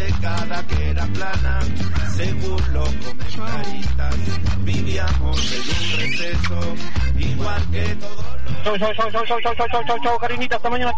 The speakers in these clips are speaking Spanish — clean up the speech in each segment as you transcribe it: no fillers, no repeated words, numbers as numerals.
década que era plana, según los comentaristas, vivíamos en un receso, igual que todos los... Chau, Karinita, hasta mañana.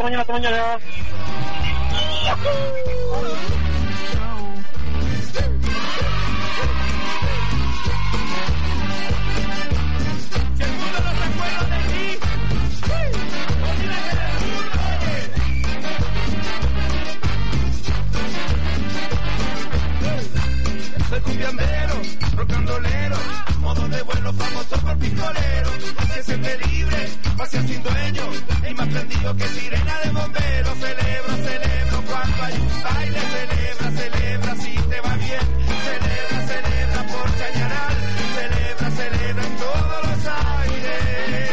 Soy cumbiambero, rocandolero, modo de vuelo famoso por pistolero, que siempre libre, pase sin dueño, y más prendido que sirena de bombero. Celebro cuando hay un baile, celebra si te va bien, celebra por Chañaral, celebra en todos los aires.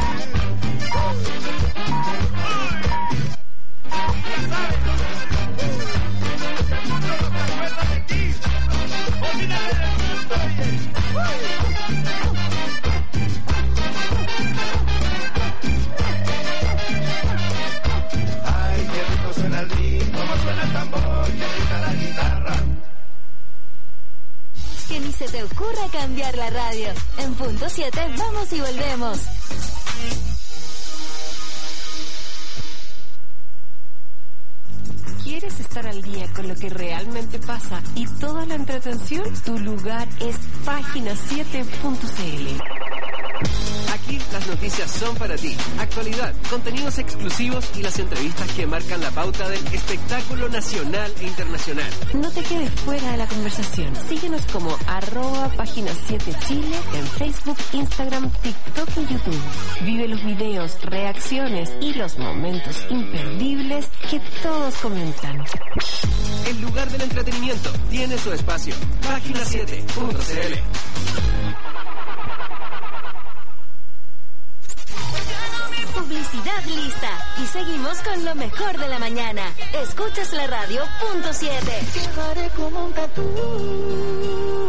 Ya sabes, el mundo no se acuerda de ti. Olvídate del mundo, ay, qué rico suena el ritmo, cómo suena el tambor, qué rica la guitarra. Que ni se te ocurra cambiar la radio. En punto 7 vamos y volvemos. ¿Quieres estar al día con lo que realmente pasa y toda la entretención? Tu lugar es página7.cl. Aquí las noticias son para ti. Actualidad, contenidos exclusivos y las entrevistas que marcan la pauta del espectáculo nacional e internacional. No te quedes fuera de la conversación. Síguenos como @página7chile en Facebook, Instagram, TikTok y YouTube. Vive los videos, reacciones y los momentos imperdibles que todos comentan. El lugar del entretenimiento tiene su espacio. Página7.cl. Publicidad lista y seguimos con lo mejor de la mañana. Escuchas la radio punto 7. Llevaré como un tatú.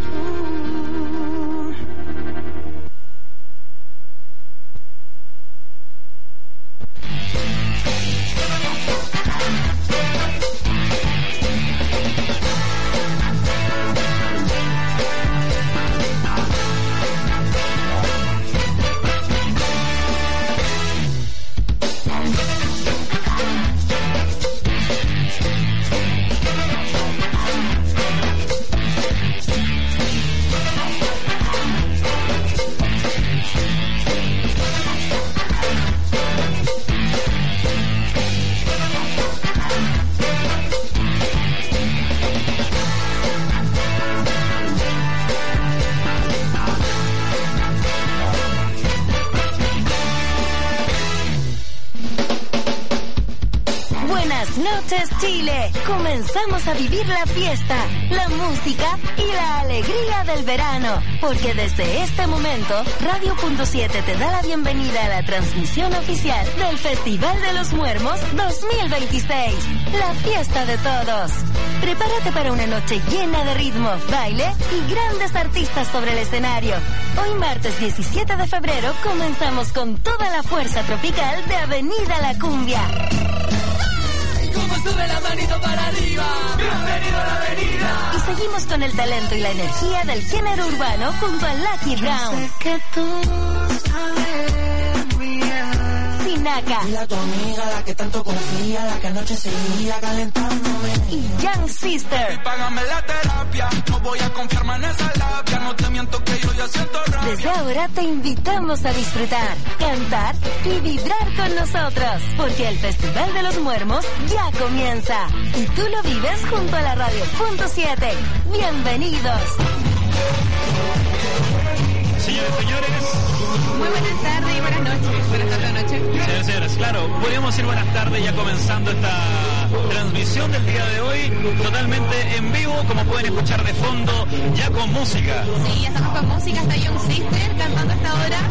Chile, comenzamos a vivir la fiesta, la música y la alegría del verano, porque desde este momento Radio Punto 7 te da la bienvenida a la transmisión oficial del Festival de los Muermos 2026, la fiesta de todos. Prepárate para una noche llena de ritmo, baile y grandes artistas sobre el escenario. Hoy martes 17 de febrero comenzamos con toda la fuerza tropical de Avenida La Cumbia. Sube la manito para arriba, bienvenido a la avenida. Y seguimos con el talento y la energía del género urbano junto a Lucky Brown. Sé que tú sabes bien. Sinaca. Y a tu amiga, la que tanto confía, la que anoche seguía calentándome. Y Young Sister. Y págame la terapia, no voy a confiarme en esa labia, no te miento que yo ya siento rabia. Desde ahora te invitamos a disfrutar, cantar y vibrar con nosotros, porque el Festival de los Muermos ya comienza. Y tú lo vives junto a la Radio Punto 7. ¡Bienvenidos! Señores, señores. Muy buenas tardes y buenas noches. Buenas tardes, noches. Señores, señores, claro, podríamos decir buenas tardes ya comenzando esta transmisión del día de hoy, totalmente en vivo, como pueden escuchar de fondo, ya con música. Sí, ya estamos con música, está Young Sister cantando a esta hora.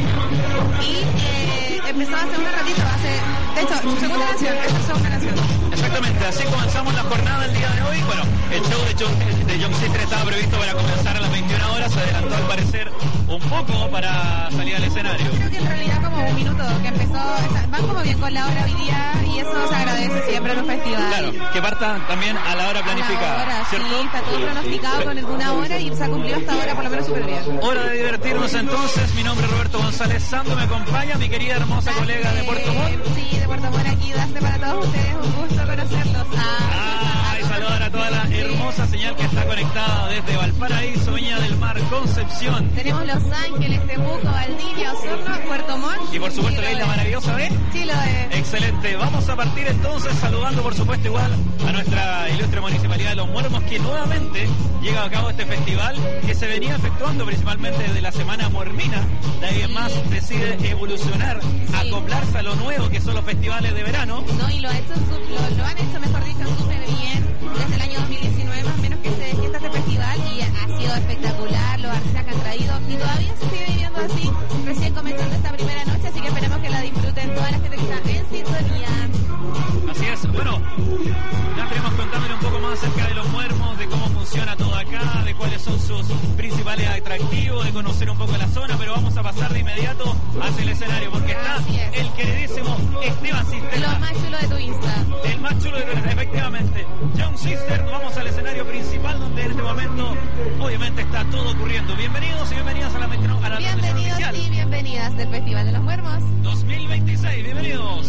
Y empezó hace un ratito, de hecho, su segunda canción, esta es su segunda canción. Exactamente, así comenzamos la jornada del día de hoy. Bueno, el show de Young Sister estaba previsto para comenzar a las 21 horas, se adelantó al parecer un un poco para salir al escenario. Creo que en realidad como un minuto que empezó, van como bien con la hora hoy día y eso se agradece siempre en un festival. Claro, que partan también a la hora planificada, a la hora, ¿cierto? Sí, está todo pronosticado con una hora y se ha cumplido hasta ahora por lo menos súper bien. Hora de divertirnos entonces. Mi nombre es Roberto González Sando, me acompaña mi querida hermosa colega de Puerto Montt. Sí, de Puerto Montt aquí, Daste para todos ustedes, un gusto conocerlos. Y saludar a toda la hermosa señal que está conectada desde Valparaíso, Viña del Mar, Concepción. Tenemos Los Ángeles, Temuco, Valdivia, Osorno, Puerto Montt. Y por supuesto la isla maravillosa de Chiloé. Excelente. Vamos a partir entonces saludando por supuesto igual a nuestra ilustre Municipalidad de Los Muermos, que nuevamente llega a cabo este festival que se venía efectuando principalmente desde la Semana Muermina. De ahí en más decide evolucionar, acoplarse a lo nuevo que son los festivales de verano. No, y lo han hecho mejor dicho súper bien desde el año 2019 más o menos que se gesta este festival y ha sido espectacular, los artistas que han traído y todavía se sigue viviendo así, recién comenzando esta primera noche, así que esperemos que la disfruten toda la gente que está en sintonía. Así es, bueno, ya estaremos contándole un poco más acerca de Los Muermos, de cómo funciona todo acá, de cuáles son sus principales atractivos, de conocer un poco la zona, pero vamos a pasar de inmediato hacia el escenario, porque está el queridísimo Esteban Cisterna. Lo más chulo de tu Insta. El más chulo de tu Insta, efectivamente. Young Sister, nos vamos al escenario principal, donde en este momento, obviamente, está todo ocurriendo. Bienvenidos y bienvenidas a la transmisión oficial. Y bienvenidas del Festival de los Muermos 2026, bienvenidos.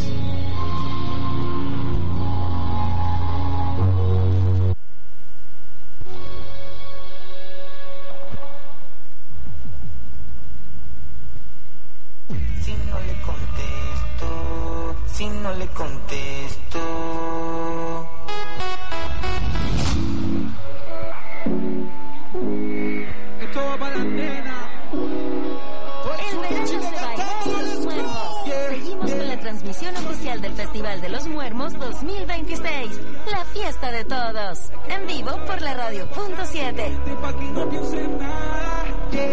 Si no le contesto. Esto va para la nena. En verano se baila en Los Muermos. Seguimos con la transmisión oficial del Festival de los Muermos 2026. La fiesta de todos. En vivo por la Radio.7. Pa' que no piense en nada.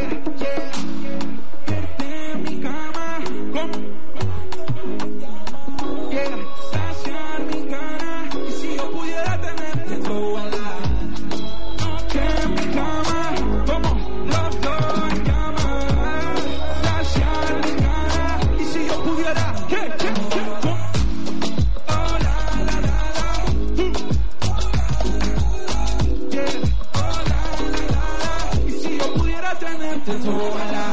Verte en mi cama. Saciar mi cara. Y si yo pudiera tenerte toda la noche en mi cama, como los dos en cama. Saciar mi cara. Y si yo pudiera, oh la la la la, oh la la la. Y si yo pudiera tenerte toda la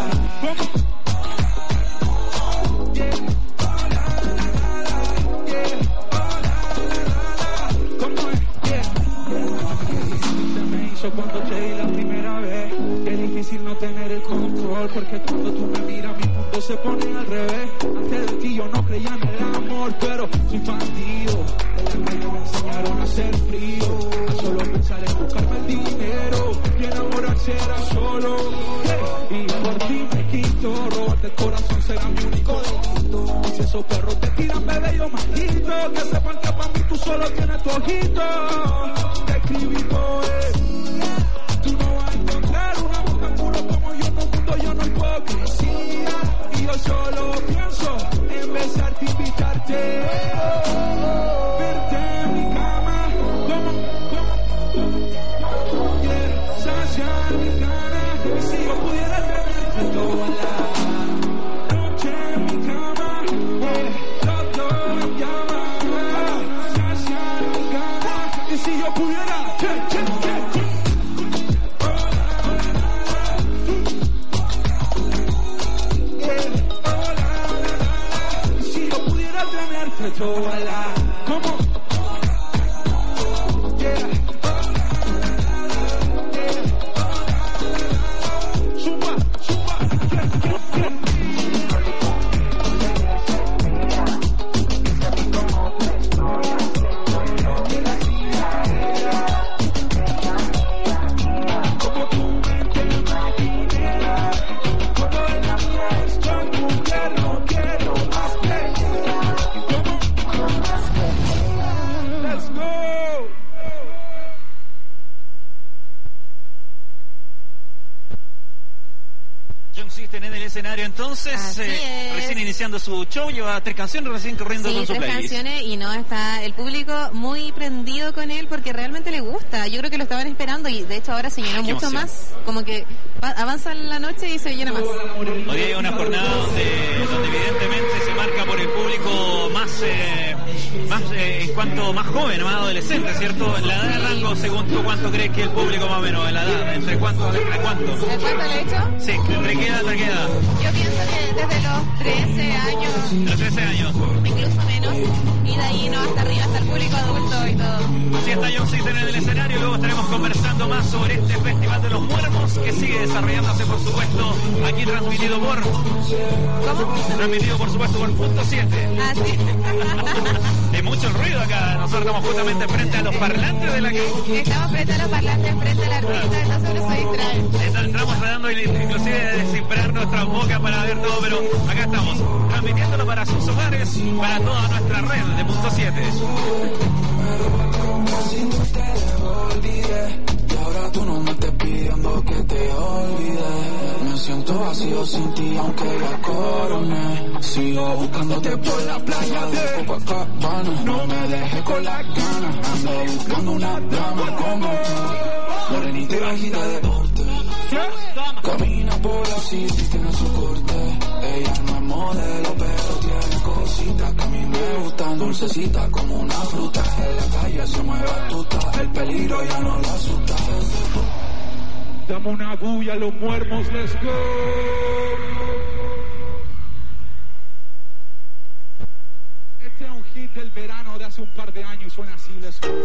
cuando te di la primera vez. Es difícil no tener el control, porque cuando tú me miras mi mundo se pone al revés. Antes de ti yo no creía en el amor, pero soy bandido. De la calle me enseñaron a ser frío, a solo pensar en buscarme el dinero y enamorarse era solo. Y por ti me quito, robarte el corazón será mi único delito. Y si esos perros te tiran, bebé, yo maldito. Que sepan que para mí tú solo tienes tu ojito. Te escribí poesía. Tú no vas a encontrar una mujer puro como yo en un mundo lleno de hipocresía. Y yo solo pienso en besarte y invitarte. Verte en mi cama, yeah, saciar mi cara. Y si yo pudiera tenerte toda la noche en mi cama, los dos en llama. Saciar mi cara. Y si yo pudiera, toda la, ¿cómo? Yeah. Zumba, zumba. Como tú me entiendes, como en la mía estoy mujer, no quiero más pelear. System en el escenario entonces, recién iniciando su show, lleva 3 canciones recién corriendo con su playlist. 3 canciones y no está el público muy prendido con él porque realmente le gusta. Yo creo que lo estaban esperando y de hecho ahora se llenó mucho más, como que avanza la noche y se llena más. Hoy hay una jornada donde evidentemente se marca por el público más en cuanto más joven, más adolescente, ¿cierto? La edad de rango, según tú, ¿cuánto crees que el público más o menos? ¿La edad? ¿Entre cuánto? ¿De cuánto le he hecho? Sí, ¿entre qué edad hasta qué edad? Yo pienso que desde los 13 años. Los 13 años. Incluso menos. Y de ahí no hasta arriba, hasta el público adulto y todo. Así está John System en el escenario. Luego estaremos conversando más sobre este Festival de los Muermos que sigue desarrollándose, por supuesto, aquí transmitido por... ¿Cómo? Transmitido, por supuesto, por Punto 7. Ah, sí. Hay mucho ruido acá. Nosotros estamos justamente frente a los parlantes de la que... Estamos frente a los parlantes, frente al artista, entonces uno se distrae. Estamos tratando inclusive de descifrar nuestras bocas para ver todo, pero acá estamos, transmitiéndolo para sus hogares, para toda nuestra red de Punto 7. Y ahora tú no me estés pidiendo que te olvide. Me siento vacío sin ti aunque ya coroné. Sigo buscándote por la playa de Copacabana. No me dejes con las ganas. Ando buscando una dama como tú, morenita y bajita de porte. Camina por la city, tiene su corte. Ella no es modelo, pero tiene cositas que a mí me gustan. Dulcecita como una fruta. En la calle se mueve astuta. El peligro ya no la asusta. Dame una bulla a los muermos, let's go. Este es un hit del verano de hace un par de años y suena así, let's go.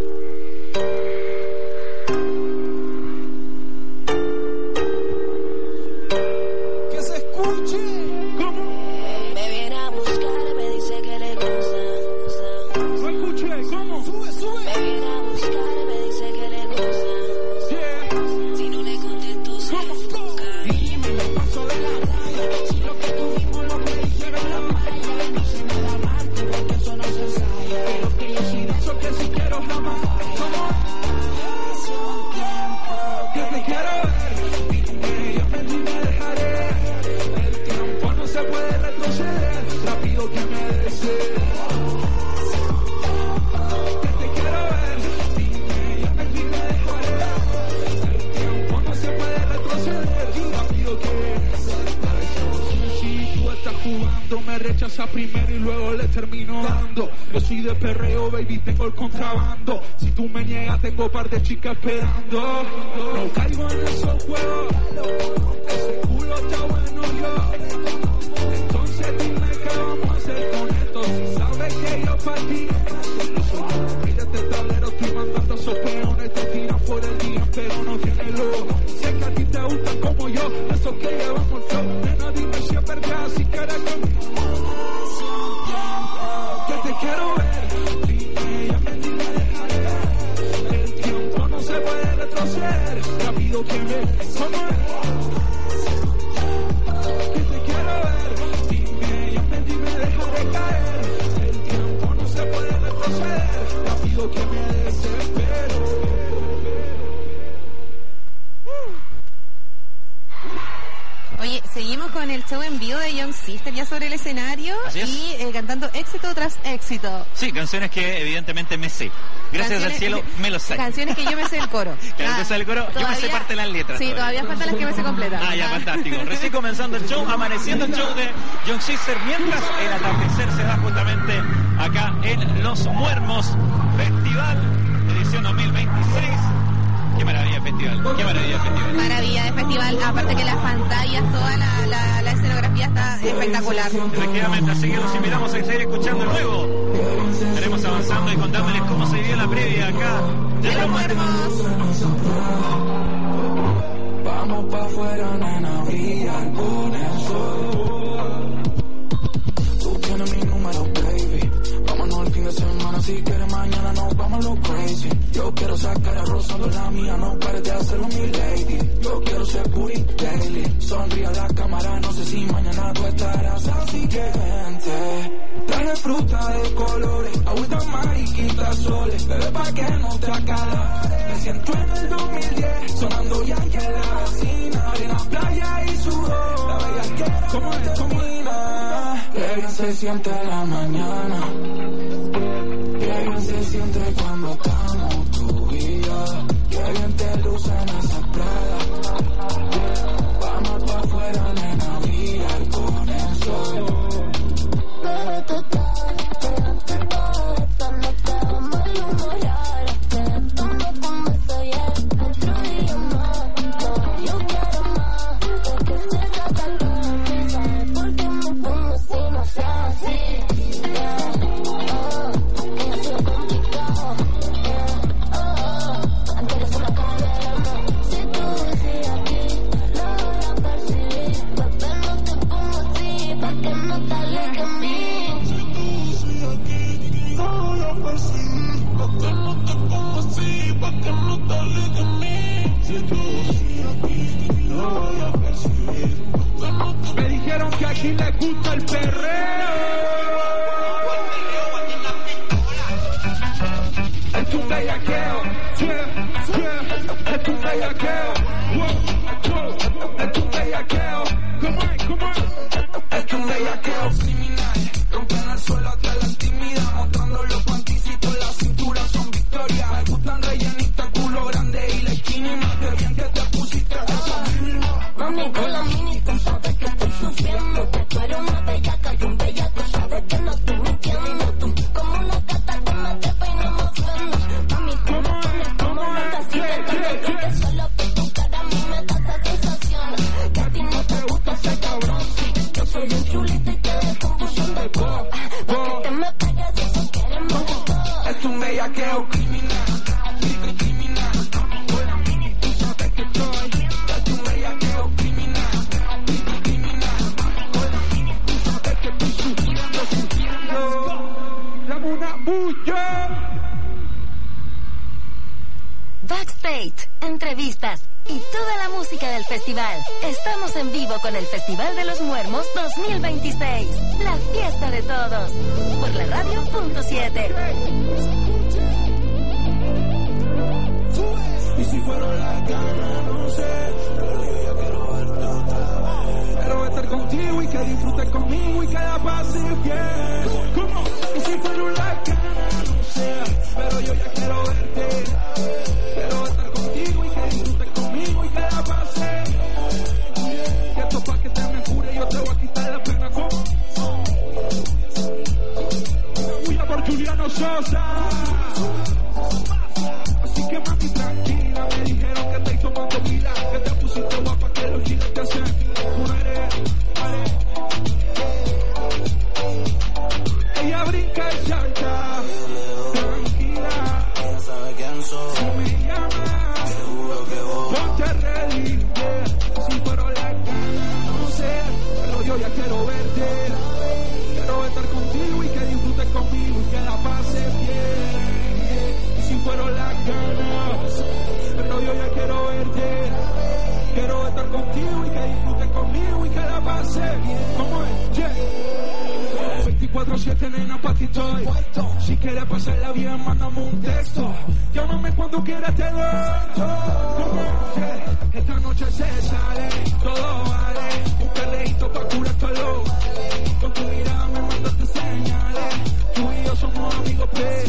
Primero y luego le termino dando. Yo soy de perreo, baby, tengo el contrabando. Si tú me niegas, tengo par de chicas esperando. No caigo en esos juegos. Ese culo está bueno yo. Entonces dime qué vamos a hacer con esto. Si sabes que yo para ti mira este tablero, estoy mandando esos peones. Te tiran por el día, pero no tiene luz. Sé que a ti te gustan como yo, esos que llevamos el flow. Nena, dime si es verdad, si quieres conmigo. Quiero ver, dime, ya me dejaré. El tiempo no se puede retroceder. Rápido que me come. Que te quiero ver, dime, ya me dejaré caer. El tiempo no se puede retroceder. Rápido que me desespero. Oye, seguimos con el show en vivo de Young System ya sobre el escenario y cantando éxito tras éxito. Sí, canciones que evidentemente me sé. Gracias al cielo me lo sé. Canciones que yo me sé el coro. Claro, el coro, yo me sé parte de las letras. Sí, todavía faltan las que me sé completa. Ah, ya, fantástico. Recién comenzando el show, amaneciendo el show de Young System, mientras el atardecer se da justamente acá en Los Muermos Festival, edición 2026. Qué maravilla de festival, qué maravilla de festival. Maravilla de festival, aparte que las pantallas, toda la escenografía está espectacular. Efectivamente, así que los invitamos a seguir escuchando luego. Estaremos avanzando y contándoles cómo se vivió la previa acá de Los Muermos. Vamos pa' afuera, nena, brilla con el sol. Tú tienes mi número, baby. Vámonos el fin de semana, si quieres mañana nos vamos a lo crazy. Yo quiero sacar a rozando la mía, no pares de hacerlo mi lady. Yo quiero ser booty daily. Sonríe a la cámara, no sé si mañana tú estarás, así que vente. Traje fruta de colores, agüita mariquita soles. Bebé pa' que no te acalores. Me siento en el 2010, sonando Yankee en la vecina. Arena, playa y sudor. Qué bien se siente en la mañana. Qué bien se siente cuando estamos tú y yo. Qué bien te lucen esas pradas. Vamos pa' afuera, nena, brillar con el sol. Bebé, tú quédate todo esto, no te vamos a enamorar. Te tomo con beso y otro día más. No, yo quiero más, de que se trata todo. ¿Sabes por qué me pongo si no sé así? Yeah, que ha sido complicado. Yeah, antes de la cadena. Si tú decís aquí, lo voy a percibir. Bebé, no te pongo así, pa' que no te alejes de mí. Me dijeron que aquí les gusta el perreo. Es un bellaqueo, es un bellaqueo, es un bellaqueo. Come on. Es un bellaqueo criminal. Rompen el suelo hasta la intimidad, mostrando los panticitos, la cintura son victorias. Me gustan rellenitas, culo grande y la skinny más. Qué bien que te pusiste eso mismo. Mami, con la mini, tú sabes que estoy sufriendo. Que tú eres una bellaca y un bellaco, sabes que no estoy mintiendo. Tú, como una gata que me trepa y no me ofendo. Mami, tú me pones como loca, así que solo por tu cara a mí me da esa sensación. Que a ti no te gusta ser cabrón, sí. Yo soy un chulito y te dejo un buchón de pop. Pa' que te me pegues de eso queremos de todo. Es un bellaqueo criminal. Con la mini, tú sabes que estoy. Es un bellaqueo criminal. Con la mini, tú sabes que estoy sufriendo. Dame una bulla. Backstage, entrevistas y toda la música del festival. Estamos en vivo con el Festival de los Muermos 2026. La fiesta de todos. Por la radio.7. Y si fueron las ganas, no sé, pero yo ya quiero verte otra vez. Quiero estar contigo y que disfrutes conmigo y que la pases bien. ¿Cómo? Y si fueron las ganas, no sé, pero yo ya quiero verte. Quiero estar contigo y que disfrutes conmigo y que la pases bien. Que esto pa' que te me cure, yo te voy a quitar la pena. ¿Cómo? Voy a por Juliano Sosa. Así que mami tranquila, me dijeron que estáis tomando pila, que te pusiste guapa, que los giles te hacen mujeres. Ella brinca y salta, tranquila, ella sabe quién soy. si me llamas, Seguro que voy. ponte ready, yeah. Si fueron las ganas, no sé, pero yo ya quiero verte. Quiero estar contigo y que disfrutes conmigo y que la pases bien. Y si fueron las ganas, pero yo ya quiero verte. Quiero estar contigo y que disfrutes conmigo y que la pases bien. ¿Cómo es? Yeah. 24/7, nena, pa' ti estoy. Si quieres pasarla bien, mándame un texto. Llámame cuando quieras, te doy. ¿Cómo es? Yeah. Esta noche se sale, todo vale. Un perreíto pa' curar tu aló. Con tu mirada me mandaste señales. Tú y yo somos amigos,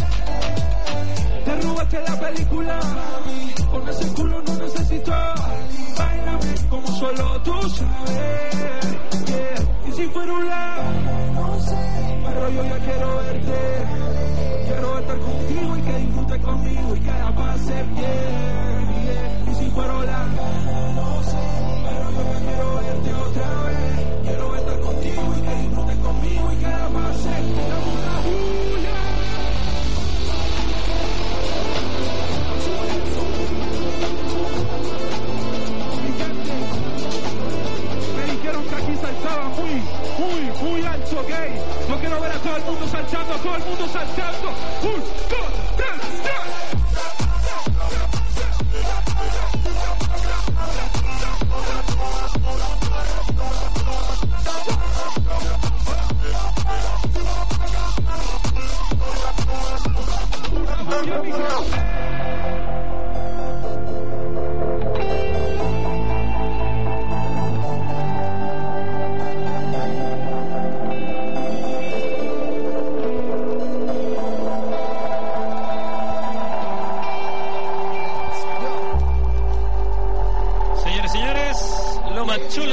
te robaste la película, mami. Con ese culo no necesito. Báilame como solo tú sabes. Yeah. Y si fuera un lado, no sé, pero yo ya quiero verte. Quiero estar contigo y que disfrutes conmigo y que la pases bien. Yeah. Y si fuera la, no sé, pero yo ya quiero verte otra vez. Quiero estar contigo y que disfrutes conmigo y que la pases bien. Una bulla. Me dijeron que aquí saltaba muy alto, gay. No quiero ver a todo el mundo saltando, a todo el mundo saltando. 1, 2, 3, 4.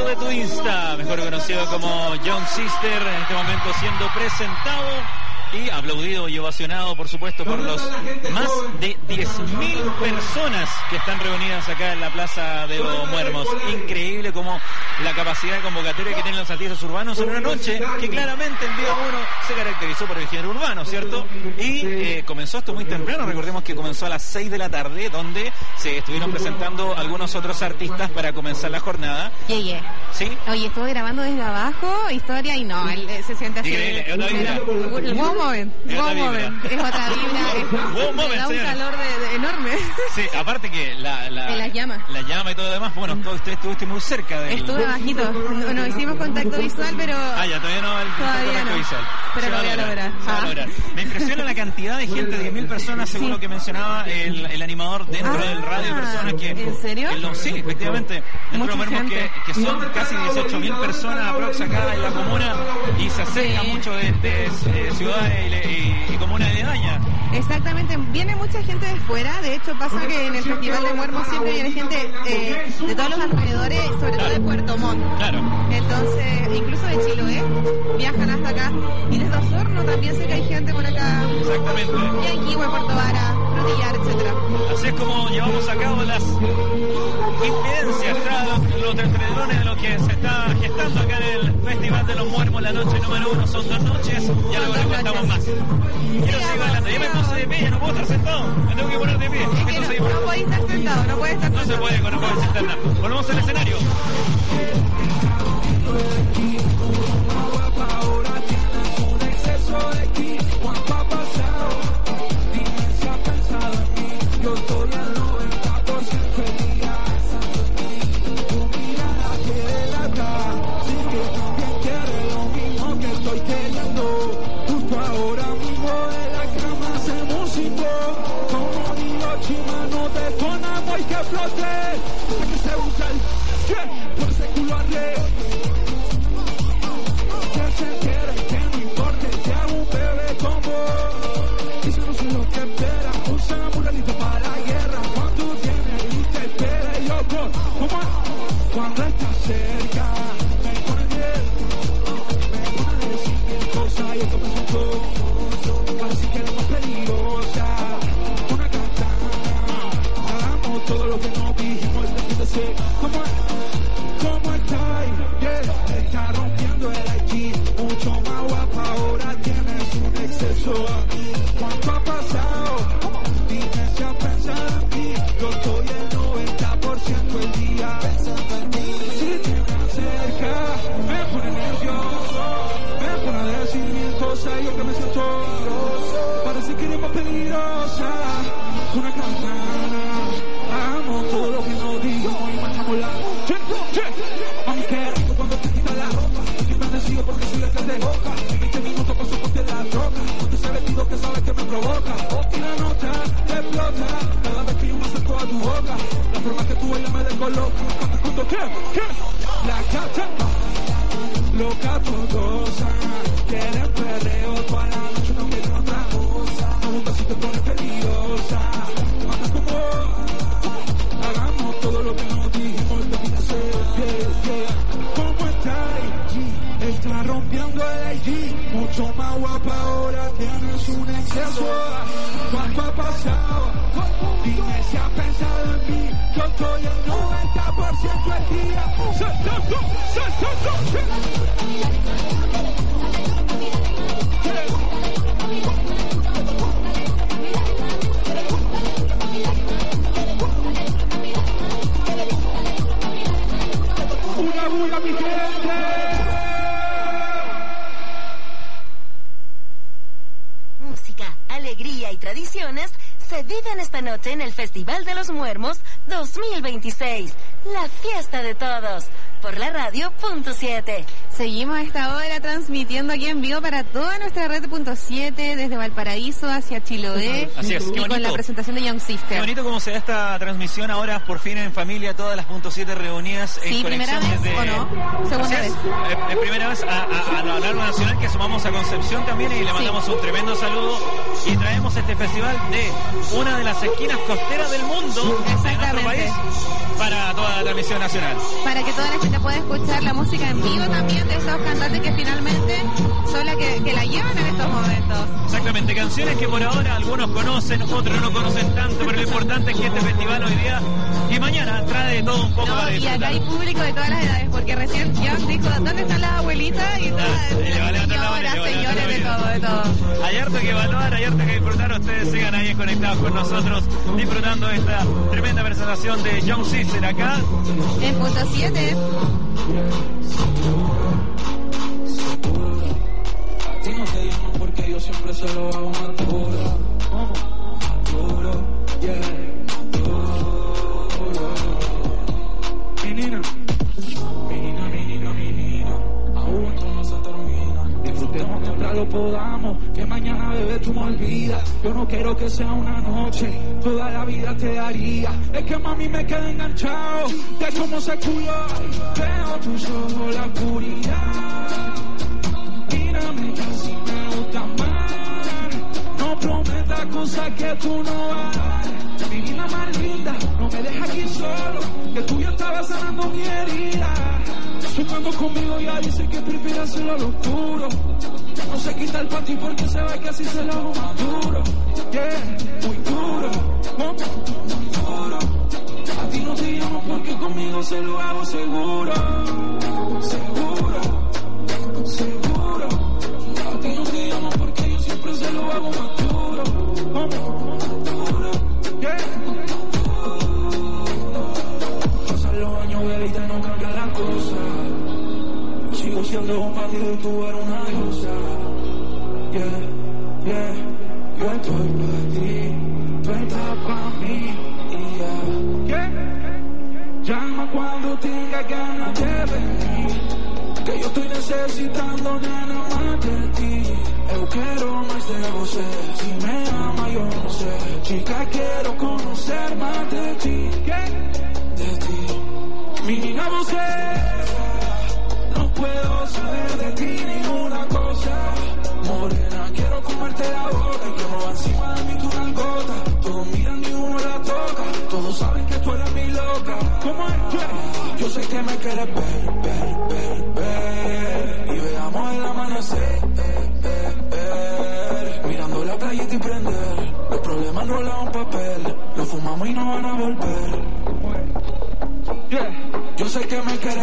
de tu Insta, mejor conocido como Young Sister, en este momento siendo presentado y aplaudido y ovacionado, por supuesto, por los más de 10.000 personas que están reunidas acá en la Plaza de los Muermos. Increíble como la capacidad de convocatoria que tienen los artistas urbanos en una noche que claramente el día 1 se caracterizó por el género urbano, ¿cierto? Y comenzó esto muy temprano, recordemos que comenzó a las 6 de la tarde, donde se estuvieron presentando algunos otros artistas para comenzar la jornada. ¿Sí? Oye, estuve grabando desde abajo, historia, y no, él se siente así. Increíble, es otra vibra. Wow Moment. Es otra vibra. Wow Moment, da un señores. calor enorme. Sí, aparte que las llamas. La llama y todo lo demás, bueno, usted estuviste muy cerca de Estuve bajito. No hicimos contacto visual, pero... todavía no el contacto visual. Pero lo voy a lograr. Se va a lograr. Me impresiona la cantidad de gente, 10.000 personas, según lo que mencionaba el animador dentro del radio de personas que... ¿En serio? Sí, efectivamente. Dentro de los que son casi 18.000 personas aprox acá en la comuna y se acerca mucho de ciudades y comunas aledañas. Exactamente, viene mucha gente de fuera. De hecho pasa que en el Festival de Muermos siempre viene gente de todos los alrededores, sobre todo de Puerto Montt. Claro. Entonces, incluso de Chiloé viajan hasta acá, y desde Osorno también sé que hay gente por acá. Exactamente. Y Yanquihue, Puerto Vara, Frutillar, etcétera. Así es como llevamos a cabo las incidencias, los entretelones de lo que se está gestando acá en el Festival de los Muermos. La noche número 1 son 2 noches, ya luego le contamos más. Quiero seguir adelante, ya me puse de pie, ya no puedo estar sentado, me tengo que poner de pie. Es que no podéis estar sentado, no puedes estar No sentado. se puede, no puede sentar nada. Volvemos al escenario. Cuando estás cerca, me pone bien, me pone a decir mil cosas y esto me asustó. Parece que era más peligrosa, una katana. Hagamos todo lo que nos dijimos y te dice, ¿cómo estáis? Yeah, está rompiendo el IG, mucho más guapa, ahora tienes un exceso. ¿Cuánto ha pasado? Dime si has pensado en mí, yo estoy el 90% el día. Me pone nervioso, me pone a decir mil cosas y yo que me siento parece que eres más peligrosa, una katana. Amo todo lo que nos digo y manejamos la mami, qué rico cuando te quitas la ropa. Estoy bendecido porque soy el que te boca. En 20 minutos paso ponte la droga, ponte ese vestido que sabes que me provoca. Y la nota te explota cada vez que yo me acerco a tu boca. La forma que tú bailas me descoloca. ¿Qué? La gata loca podosa, quieren perreo toda la noche, no quieren otra cosa. Me gusta si te pones peligrosa, matas como hagamos todo lo que nos dijimos y te pides yeah. ¿Cómo estáis? Está rompiendo el IG, mucho más guapa, ahora tienes un exceso. ¿Cuánto ha pasado? Dime si has pensado en mí, yo estoy el 90% el día. Una bulla, mi gente. Música, alegría y tradiciones se viven esta noche en el Festival de los Muermos 2026, la fiesta de todos, por la radio.7. Seguimos a esta hora transmitiendo aquí en vivo para toda nuestra red .7 desde Valparaíso hacia Chiloé. Así es, qué y bonito. con la presentación de Young Sister. Qué bonito cómo se da esta transmisión ahora por fin en familia, todas las .7 reunidas en Sí, conexión ¿primera vez desde... o no? ¿Segunda Así es, vez? es primera vez a lo largo nacional que sumamos a Concepción también y le mandamos un tremendo saludo y traemos este festival de una de las esquinas costeras del mundo de nuestro país para a toda la transmisión nacional. Para que toda la gente pueda escuchar la música en vivo también de esos cantantes que finalmente son las que la llevan en estos momentos. Exactamente, canciones que por ahora algunos conocen, otros no conocen tanto, pero lo importante es que este festival hoy día y mañana trae de todo un poco para disfrutar. Y acá hay público de todas las edades, porque recién John dijo, ¿dónde están las abuelitas? Y todas, señores, de todo. Hay harto que evaluar, hay harto que disfrutar. Ustedes sigan ahí conectados con nosotros, disfrutando de esta tremenda presentación de John Caesar acá en punto 7. A ti no te llamo porque yo siempre se lo hago más duro. Duro, yeah. Mi nina, aún esto no se termina. Disfrutemos mientras lo podamos, que mañana, bebé, tú me olvidas. Yo no quiero que sea una noche, toda la vida te daría. Es que mami me quedé enganchado de cómo se cuidó. Veo tus ojos, la oscuridad. Mírame, que así me gusta más. No prometas cosas que tú no vas a dar. Mi niña más linda, no me dejes aquí solo, que tú ya estabas sanando mi herida. Sumando conmigo ya dice que prefiere hacerlo a lo oscuro. No se quita el panty porque se va que así se lo hago más duro. Yeah, muy duro, muy duro. A ti no te llamo porque conmigo se lo hago seguro. Seguro, seguro. A ti no te llamo porque yo siempre se lo hago más duro. Duro, yeah. Pasan los años, bebé, y no cambia la cosa. Sigo siendo un bandido y tú eres una diosa. Yeah, yeah. Yo estoy para ti, tú estás para mí. Yeah. Llama cuando tenga ganas de venir, que yo estoy necesitando nada más de ti. Eu quero mais de você, si me ama yo no sé. Chica, quiero conocer más de ti. De ti, mi niña, você. No puedo saber de ti ninguna cosa. Morena, quiero comerte la boca y que no va encima de mí tu nalgota. Todos miran y uno la toca, todos saben que tú eres mi loca. ¿Cómo es? Yo sé que me quieres ver, y veamos el amanecer, mirando la playita y prender. Los problemas enrolados en papel, los fumamos y no van a volver. Yo sé que me quieres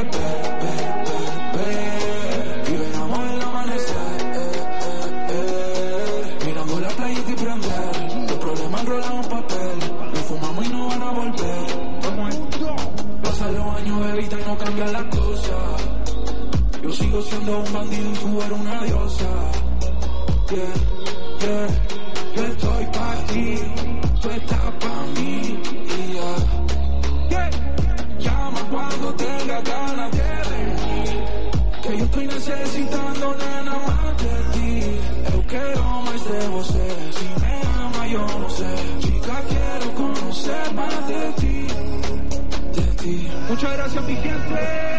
ver, y veamos el amanecer, mirando la playita y prender. Los problemas enrolados en papel, los fumamos y no van a volver. Pasan los años, bebita, y no cambian las cosas. Yo sigo siendo un bandido y tú eres una diosa. Yeah, yeah. Yo estoy pa' ti, tú estás pa' mí. Yeah. Llama cuando tenga ganas de venir, que yo estoy necesitando nada más de ti. Eu quero mais de você, si me ama yo no sé. Chica, quiero conocer más de ti. De ti. Muchas gracias, mi gente.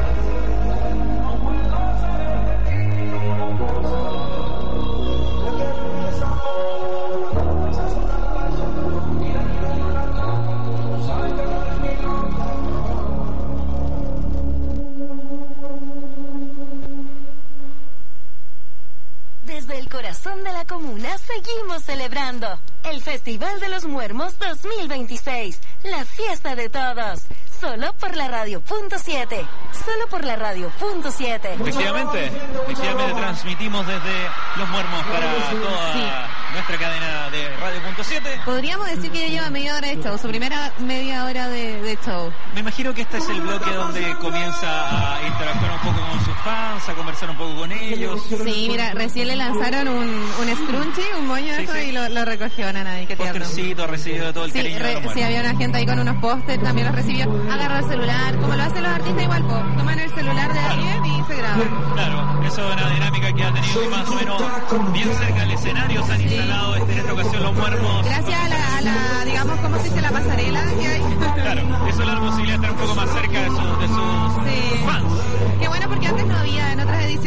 Desde el corazón de la comuna seguimos celebrando el Festival de los Muermos 2026, la fiesta de todos, solo por la Radio.7, solo por la Radio.7. Efectivamente, transmitimos desde Los Muermos para toda nuestra cadena de Radio.7. Podríamos decir que ya lleva media hora de show, su primera media hora de show. Me imagino que este es el bloque donde comienza a interactuar un poco con sus fans, a conversar un poco con ellos. Sí, mira, recién le lanzaron un scrunchie, un moño de eso, y lo recogió Nanay, que tierno. Postercito, recibido todo el cariño de los Muermos. Sí, había una gente ahí con unos pósters, también los recibió. Agarró el celular, como lo hacen los artistas igual, toman el celular de alguien y se graban. Claro, eso es una dinámica que ha tenido que más o menos bien cerca del escenario se han instalado en esta ocasión los Muermos. Gracias a la digamos, ¿cómo se dice? La pasarela que hay. Claro, eso le da la posibilidad de estar un poco más cerca de sus fans. Qué bueno, porque antes no había, en otras ediciones del festival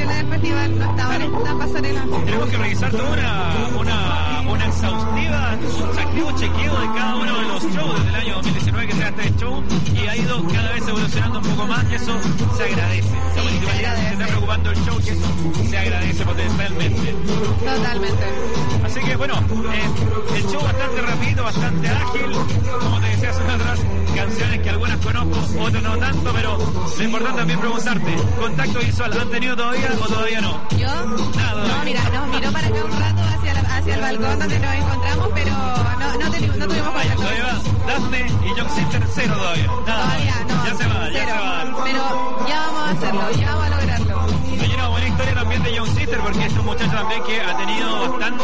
festival, no estaba en esta pasarela. Tenemos que realizar toda una exhaustivo chequeo de cada uno de los shows desde el año 2019 que se hace este show, y ha ido cada vez evolucionando un poco más, y eso se agradece. La municipalidad se está preocupando del show, que eso se agradece potencialmente. Totalmente. Así que bueno, el show bastante rápido, bastante ágil, como te decía hace atrás, canciones que algunas conozco, otras no tanto, pero lo importante también preguntarte, ¿contacto visual han tenido todavía o todavía no? ¿Yo? Nada. No, mira, nos miró para acá un rato hacia el balcón donde nos encontramos, pero no tuvimos contacto. Todavía Daphne y Young Sister cero todavía. Nada. Todavía no. Ya se va. Pero ya vamos a hacerlo, ya vamos a lograrlo. Hay una buena historia también de Young Sister, porque es un muchacho también que ha tenido bastante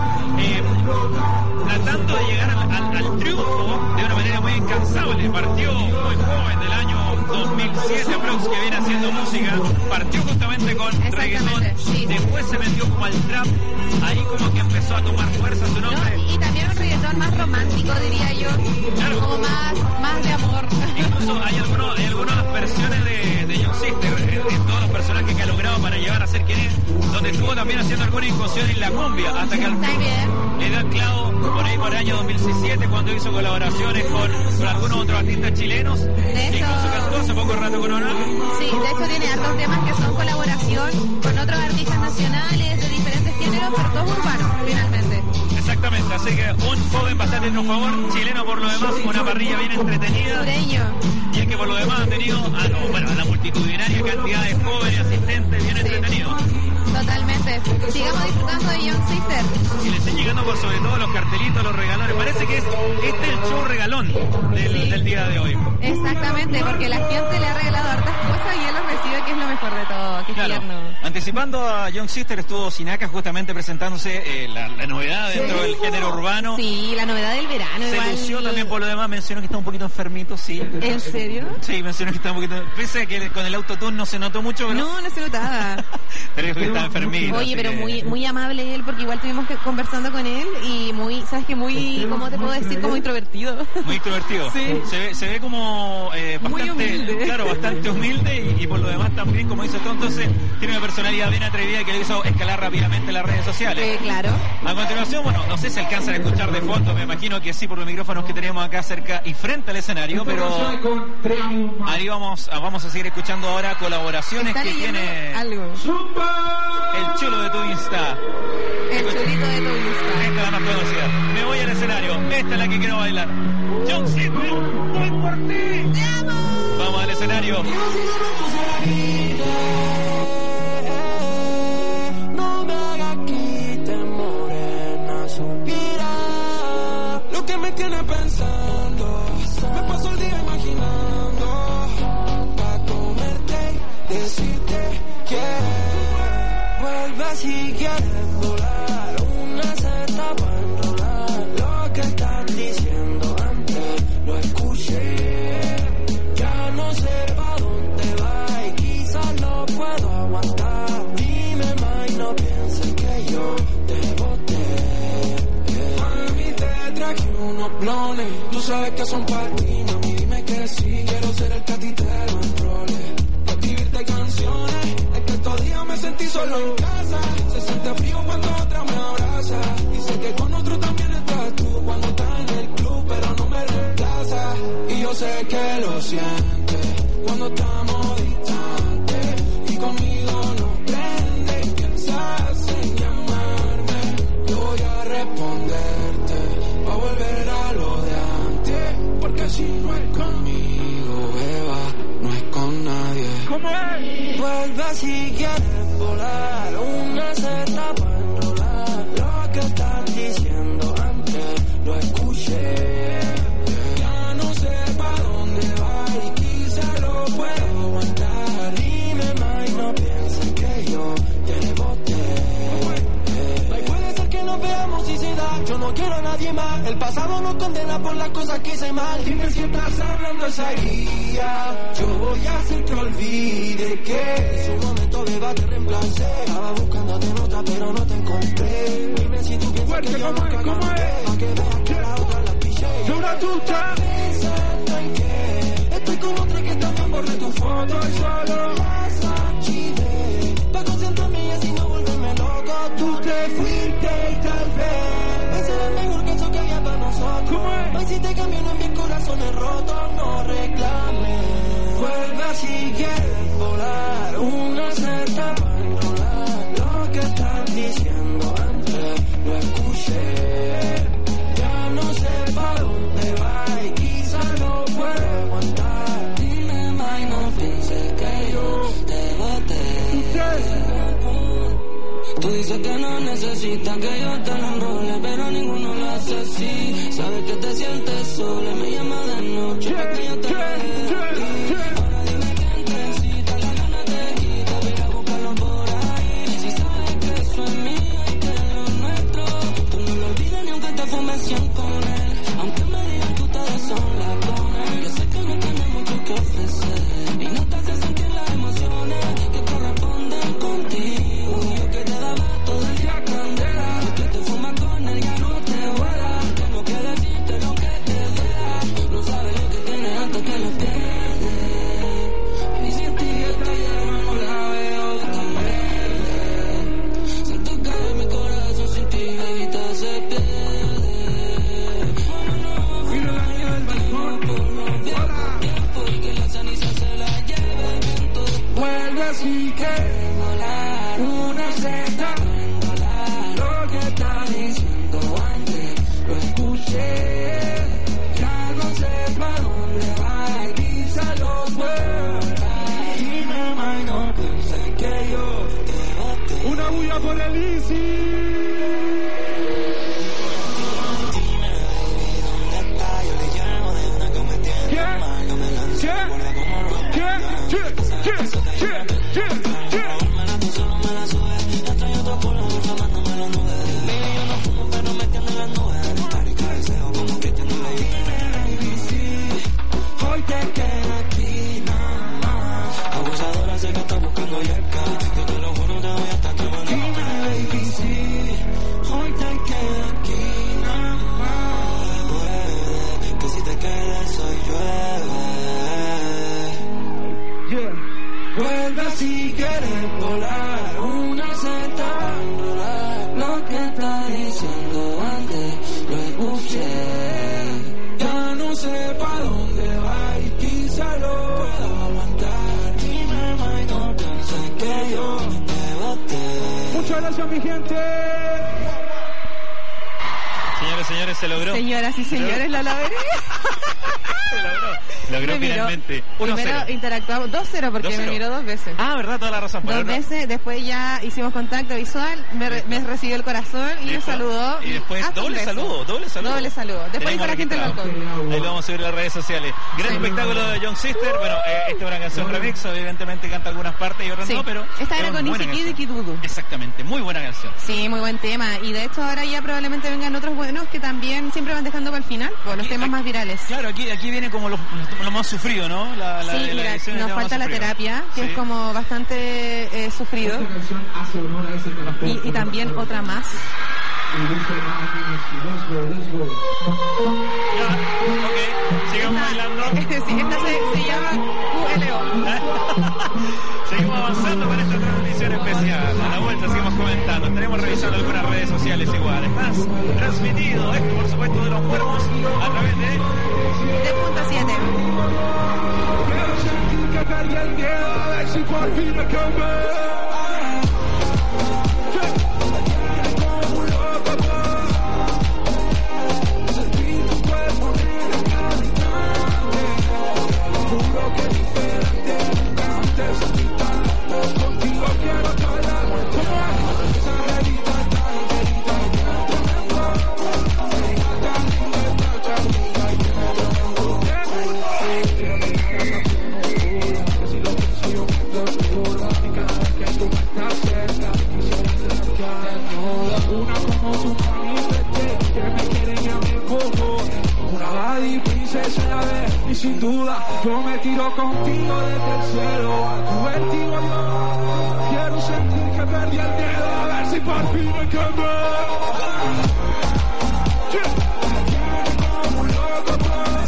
tratando de llegar al triunfo de una manera muy incansable. Partió muy joven, del año 2007 aprox, que viene haciendo música. Partió justamente con reggaetón, sí. Después se metió como al trap, ahí como que empezó a tomar fuerza su nombre. No, y también un reggaetón más romántico, diría yo. Claro. Como más de amor. Incluso hay algunas versiones de Young Sister, de todos los personajes que ha logrado para llegar a ser quien es, donde estuvo también haciendo alguna incursión en la cumbia, hasta que al fin le da el clavo por ahí por el año 2017, cuando hizo colaboraciones con algunos otros artistas chilenos, que incluso cantó hace poco rato con Honor. Sí, de hecho tiene hartos temas que son colaboración con otros artistas nacionales de diferentes géneros, pero todos urbanos, finalmente. Exactamente, así que un joven bastante favor, chileno por lo demás, una parrilla bien entretenida. Sureño. Y el que por lo demás ha tenido a la multitudinaria cantidad de jóvenes asistentes bien entretenidos. Totalmente. Sigamos disfrutando de Young Sister. Y le están llegando por sobre todo los cartelitos, los regalones. Parece que este es el show regalón del día de hoy. Exactamente, porque la gente le ha regalado hartas cosas y él los recibe, que es lo mejor de todo. Qué tierno. Anticipando a Young Sister estuvo Sinaka justamente presentándose la novedad dentro del género urbano. Sí, la novedad del verano. Se igual. lució también por lo demás, mencionó que está un poquito enfermito, sí. ¿En serio? Sí, mencionó que está un poquito... Pese a que con el autotune no se notó mucho, pero... No se notaba. Pero dijo que estaba enfermito. Oye, pero muy amable él, porque igual estuvimos conversando con él y muy, ¿sabes qué? Muy, ¿cómo te puedo decir? Como introvertido. Muy introvertido. Sí. Se ve como bastante... Muy humilde. Claro, bastante humilde y por lo demás también, como dice todo, entonces tiene una personalidad bien atrevida que le hizo escalar rápidamente las redes sociales. Claro. A continuación, bueno, no sé si alcanzan a escuchar de fondo, me imagino que sí por los micrófonos que tenemos acá cerca y frente al escenario, pero ahí vamos a seguir escuchando ahora colaboraciones que tiene algo. El chulo de tu Insta. El chulito de tu Insta. Esta es la más conocida. Me voy al escenario, esta es la que quiero bailar. Young Sister, voy por ti. ¡Te amo! Vamos al escenario. No me hagas quite, morena, suspira. Lo que me tiene pensando, me paso el día imaginando, pa' comerte y decirte que vuelve si quieres volar, una seta para enrolar. Lo que estás diciendo antes lo escuché, ya no sé pa' dónde va y quizás no puedo aguantar. Dime más y no pienses que yo te boté. Mami, te traje unos blones, tú sabes que son para ti, mami, dime que sí. Quiero ser el que a ti te lo enrole, escribirte canciones. Es que estos días me sentí solo en casa, se siente frío cuando otra me abraza. Dice que con otro también estás tú cuando estás en el club, pero no me reemplaza. Y yo sé que lo sientes cuando estamos distantes y conmigo no prende y piensas en llamarme. Yo voy a responderte pa' volver a lo de antes, porque si no es conmigo, beba, no es con nadie. ¿Cómo es? Vuelve si quieres volar, una seta para enrolar. Lo que estás diciendo antes lo escuché, ya no sé pa' dónde va y quizá lo puedo aguantar. Dime más y no pienses que yo te boté. Ay, puede ser que nos veamos y se da, yo no quiero a nadie más. El pasado nos condena por las cosas que hice mal. Dime si estás hablando esa guía, yo voy a hacer que olvide que en su momento beba te reemplacé. Estaba buscándote nota pero no te encontré. Dime si tú piensas que yo nunca cambié, pa' que veas que la otra la pillé. Pensando en que estoy con otra que también borré tu foto y solo las archivé, pa' concentrarme y si te cambiaron mis corazones rotos, no reclames. Vuelve si quieres volar, una seta para enrolar. Lo que estás diciendo antes lo escuché. Ya no sé para dónde va y quizás no puedo aguantar. Dime más y no pienses que yo te boté. Tú dices que no necesitas que yo te lo enrole, pero ninguno lo hace así. Sabes que te sientes sola, me llama de noche para que yo te deje a ti. Ahora dime quién te excita, la gana te quita, voy a buscarlo por ahí. Si sabes que eso es mío y que es lo nuestro, tú no lo olvides ni aunque te fumes 100 con él. Aunque me digan que ustedes son la cona, yo sé que no tienes mucho que ofrecer y no te hace sentir las emociones que corresponden contigo. Yo que te daba todo el día candela, que te fumas con él ya no te vuela. Tengo que decirte lo que te deja, no sabes lo que tienes hasta que lo pierdes. Y si en ti esta llama no la veo tan verde, siento que mi corazón sin ti, bebita, se pierde. Mira la nieve del balcón por los viejos tiempos y que la ceniza se la lleve el viento. Vuelve si quieres volar, una seta para enrolar. Lo que estás diciendo antes lo escuché. Ya no sé para dónde va y quizá lo vuelva. Dime más y no pienses que yo te boté. Una bulla por el Easy. Dime, baby, ¿dónde está? Yo le llamo de una que me tiene mal. No me la dice, recuerda cómo lo me tú solo me la subes. Ya trae otro polvo, porfa, mándame los nubes. Baby, yo no fumo, pero me tiene las nubes. En el party cabeceo como que tiene la baby, sí. Hoy te queda aquí nada más. Abusadora sé que está buscando yerca. Yo te lo juro, te doy hasta que me lo dime, baby, sí. Hoy te queda aquí nada más. Puede que si te quedes soy llueve. Vuelve si quieres volar, una seta para enrolar. Lo que estás diciendo antes lo escuché. Ya no sé para dónde va y quizá lo puedo aguantar. Dime más y no pienses que yo te boté. Muchas gracias, mi gente. Señores, se logró. Señoras y señores, lo logré. Se logró finalmente. 1-0. Primero interactuamos 2-0 porque 2-0. me miró 2 veces. Ah, verdad, toda la razón. Dos veces, después ya hicimos contacto visual, me recibió el corazón y me saludó. Y después doble saludo. Después con la gente del balcón. Ahí lo vamos a subir a las redes sociales. Gran espectáculo de Young Sister. Bueno, esta es una canción remix, evidentemente canta algunas partes y otras no, pero esta era con Easy Kid y Kid Voodoo. Exactamente, muy buena canción. Sí, muy buen tema. Y de hecho ahora ya probablemente vengan otros buenos que también siempre van dejando para el final, por los temas más virales. Claro, aquí viene como lo más sufrido, ¿no? Sí, mira, nos falta la terapia, que es como bastante sufrido. Y también otra más. Ya, ok, sigamos bailando. Sí, esta se llama QLO. Seguimos avanzando con esta transmisión especial. A la vuelta seguimos comentando. Estaremos revisando algunas redes sociales igual. Estás transmitido esto, por supuesto, de los cuervos a través de Punto 7. Quiero sentir que perdí el miedo, a ver si por fin me cambio. Y sin duda yo me tiro contigo desde el cielo a tu vértigo yo quiero sentir que perdí el miedo a ver si por fin me cambio. Como un loco pues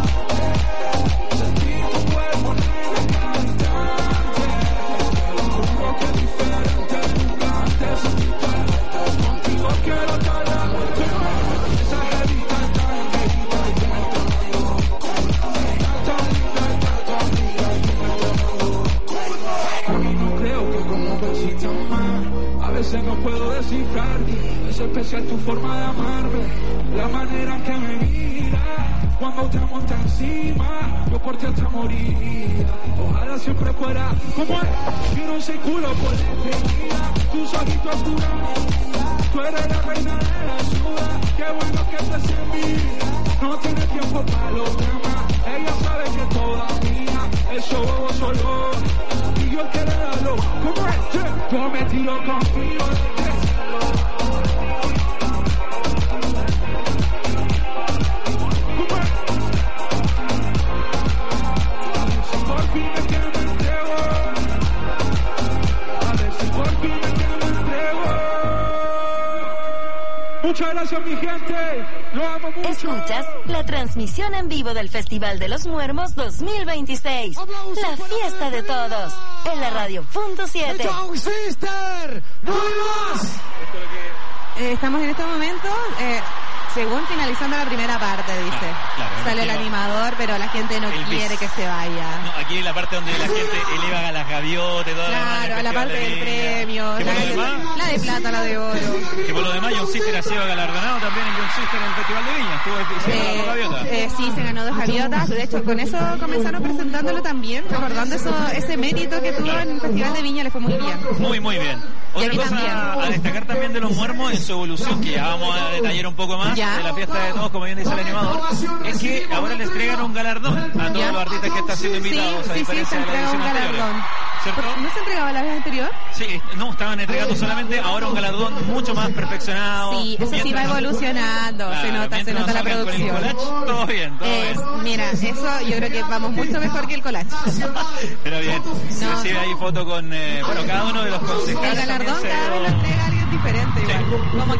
sentir tu cuerpo nena cantante, juro que es diferente, nunca antes sentí tanto, contigo quiero estar esa jevita tan querida. descifrar. Es especial tu forma de amarme, la manera en que me mira. Cuando te monta encima, yo por ti hasta moriría. Ojalá siempre fuera como es. Quiero ese culo por dentro, tus ojitos puros. Tú eres la reina de la ciudad. Qué bueno que te en vida. No tiene tiempo para los demás. Ella sabe que todavía eso bobo solo. Y yo quiero darlo. ¿Cómo es? Yo me tiro contigo. Muchas gracias, mi gente. Lo amo mucho. Escuchas la transmisión en vivo del Festival de los Muermos 2026. La fiesta de todos. En la Radio.7. ¡Young Sister! ¡Vamos! Estamos en este momento, según finalizando la primera parte, dice. Claro, sale el animador, pero la gente no quiere que se vaya. No, aquí es la parte donde la gente eleva a las gaviotas, toda claro, la parte del premio, la de plata, la de oro. Que por lo demás Young Sister ha sido galardonado también en Young Sister en el Festival de Viña. Estuvo gaviotas. Sí, se ganó 2 gaviotas. De hecho, con eso comenzaron presentándolo también, recordando ese mérito que tuvo en el Festival de Viña, le fue muy bien. Muy bien. Otra cosa a destacar también de los Muermos en su evolución, que ya vamos a detallar un poco más de la fiesta de todos, como bien dice el animador, es que ahora le entregan un galardón a todos los artistas que están siendo invitados, a diferencia de la edición anterior. ¿Cierto? ¿No se entregaba la vez anterior? Sí, no, estaban entregando solamente ahora un galardón mucho más perfeccionado. Sí, eso sí va evolucionando, claro, se nota la producción. Con el collage, todo bien. Mira, eso yo creo que vamos mucho mejor que el collage. Pero bien, se recibe ahí foto con, cada uno de los concejales. El galardón cada vez lo entrega alguien diferente, igual. Sí. Como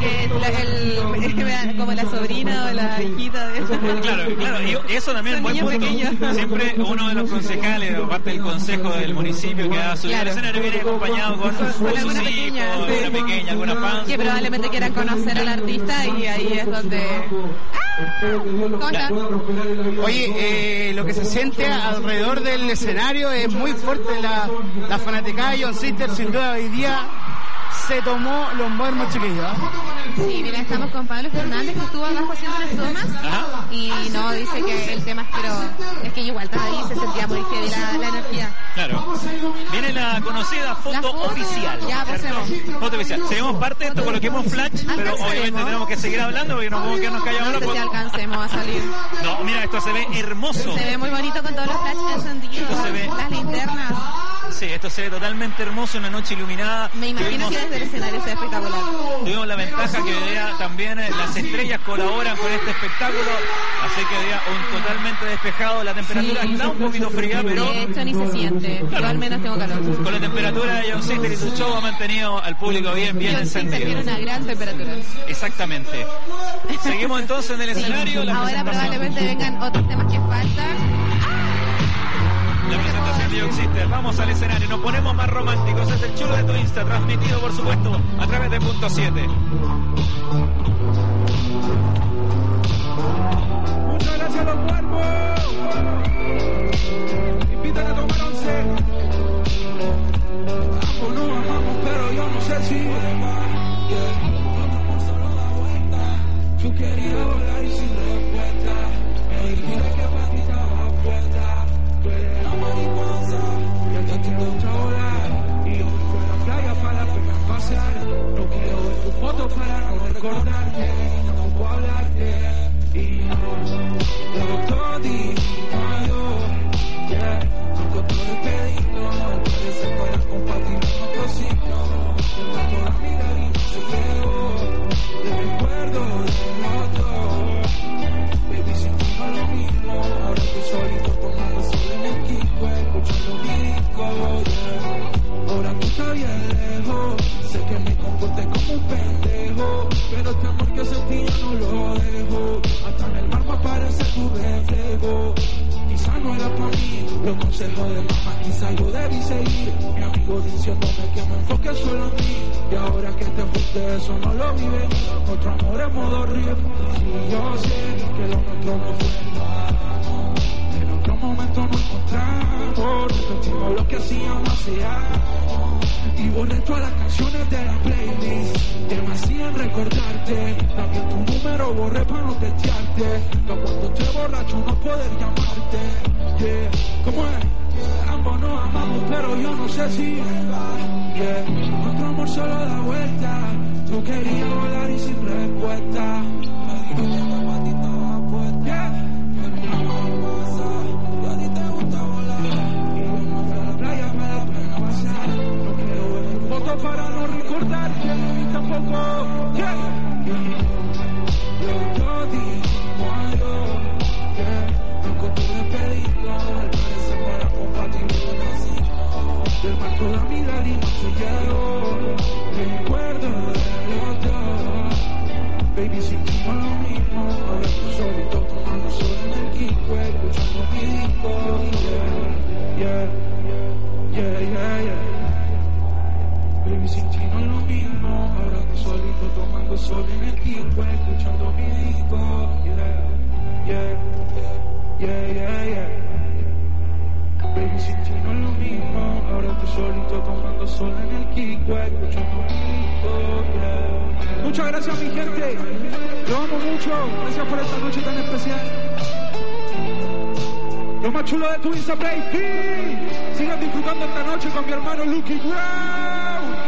que como la sobrina o la hijita de... Claro, y eso también es buen punto. Siempre uno de los concejales, o parte del consejo del municipio que ha subido al escenario, viene acompañado con sus hijos, alguna pequeña, alguna fan. Que probablemente quieran conocer al artista y ahí es donde... ¿Cómo está? Oye, lo que se siente alrededor del escenario es muy fuerte. La fanaticada de Young Sister, sin duda, hoy día se tomó los Muermos, chiquillos. Sí, mira, estamos con Pablo Fernández, que estuvo abajo haciendo las tomas. Ajá. Y no, dice que el tema es que igual estaba ahí, se sentía muy heavy la energía. Claro. Viene la conocida foto oficial. Ya, pasemos. Foto oficial. Seguimos parte de esto, coloquemos flash, pero obviamente tenemos que seguir hablando porque no podemos quedarnos callados. No sé si alcancemos a salir. No, mira, esto se ve hermoso. Se ve muy bonito con todos los flashes encendidos, las linternas. Sí, esto se ve totalmente hermoso, una noche iluminada. Me imagino que desde el escenario se ve espectacular. Tuvimos la ventaja que hoy día también las estrellas colaboran con este espectáculo, así que hoy día totalmente despejado, la temperatura está un poquito fría, pero... De hecho ni se siente, yo al menos tengo calor. Con la temperatura de Young Sister y su show ha mantenido al público bien encendido. Tiene una gran temperatura. Exactamente. Seguimos entonces en el escenario. Ahora probablemente vengan otros temas que faltan. La presentación de Young Sister. Vamos al escenario, nos ponemos más románticos. Es el show de tu Insta, transmitido por supuesto a través de Punto 7. Muchas gracias a los Muermos. Invitan a tomar 11. Vamos, pero yo no sé si tú querías volar y sin respuesta. Me dijiste que para ti estaba puesta. Tú eres la mariposa y a ti te gusta volar. Y yo me fui a la playa para la pena pasar. No quiero ver tu foto para no recordarte. No puedo hablarte. Y yo todo digo, yeah. Con todo el pedido, parece que era compartir nuestro signo. Tengo la vida y no se quedó. Te recuerdo del otro. Baby, sin ti no es lo mismo. Ahora estoy solito tomando sol en el Kiko, escuchando disco, yeah. Ahora tú estás bien lejos. Sé que me comporté como un pendejo, pero este amor que sentí ya no lo dejo. Hasta en el mar me aparece tu reflejo. Quizá no era para mí los consejos de mamá, quizá yo debí seguir. Mi amigo diciéndome que me enfoque solo en mí. Y ahora que te fuiste eso no lo vi venir. Otro amor en modo rip. Y yo sé que lo nuestro no fue nada. En otro momento nos encontramos. Repetimos lo lo que hacíamos hace años. Y borré todas las canciones de la playlist que me hacían recordarte. También tu número borré para no testearte. No cuando te borracho no poder llamarte. Yeah, ¿cómo es? Ambos nos amamos pero yo no sé si yeah. Nuestro amor solo da vuelta. Tú querías volar y sin respuesta. Me dijo que la patita va puesta. Yeah. Para no recordarte y tampoco yeah. Yo digo adiós yeah. No con tu despedido al parecer no era compatible así. Del marco de mi lágrima se llegó. Recuerdo de los dos. Baby, sin ti no es lo mismo. Ahora estoy solito tomando sol en el Kiko, escuchando mi disco. Yeah, yeah, yeah, yeah, yeah. Baby, sin ti no es lo mismo. Ahora que solito tomando sol en el Kiko, escuchando mi disco. Yeah, yeah, yeah, yeah, yeah. Baby, sin ti no es lo mismo. Ahora que solito tomando sol en el Kiko, escuchando mi disco. Yeah. Muchas gracias, mi gente. Lo amo mucho. Gracias por esta noche tan especial. Lo más chulo de tu Insta, baby. Sigan disfrutando esta noche con mi hermano Lucky Brown.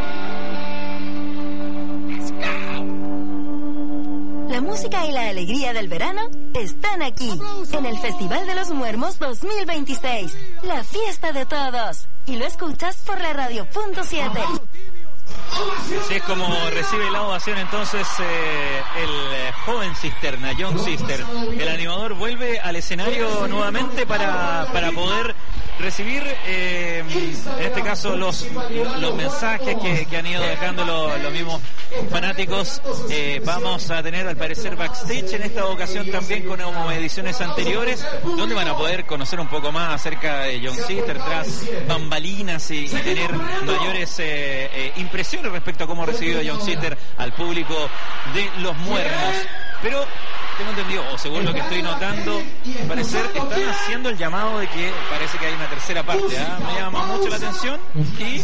Let's go. La música y la alegría del verano están aquí, en el Festival de los Muermos 2026. La fiesta de todos. Y lo escuchas por la radio.7. Así es como recibe la ovación entonces el joven Cisterna, Young Sister. El animador vuelve al escenario nuevamente para poder recibir en este caso los mensajes que han ido dejando los mismos fanáticos. Vamos a tener al parecer backstage en esta ocasión también con ediciones anteriores, donde van a poder conocer un poco más acerca de Young Sister tras bambalinas y tener mayores impresiones respecto a cómo ha recibido Young Sister al público de los Muermos. Pero tengo entendido, o según lo que estoy notando, al parecer están haciendo el llamado de que parece que hay una tercera parte. Me llama mucho la atención y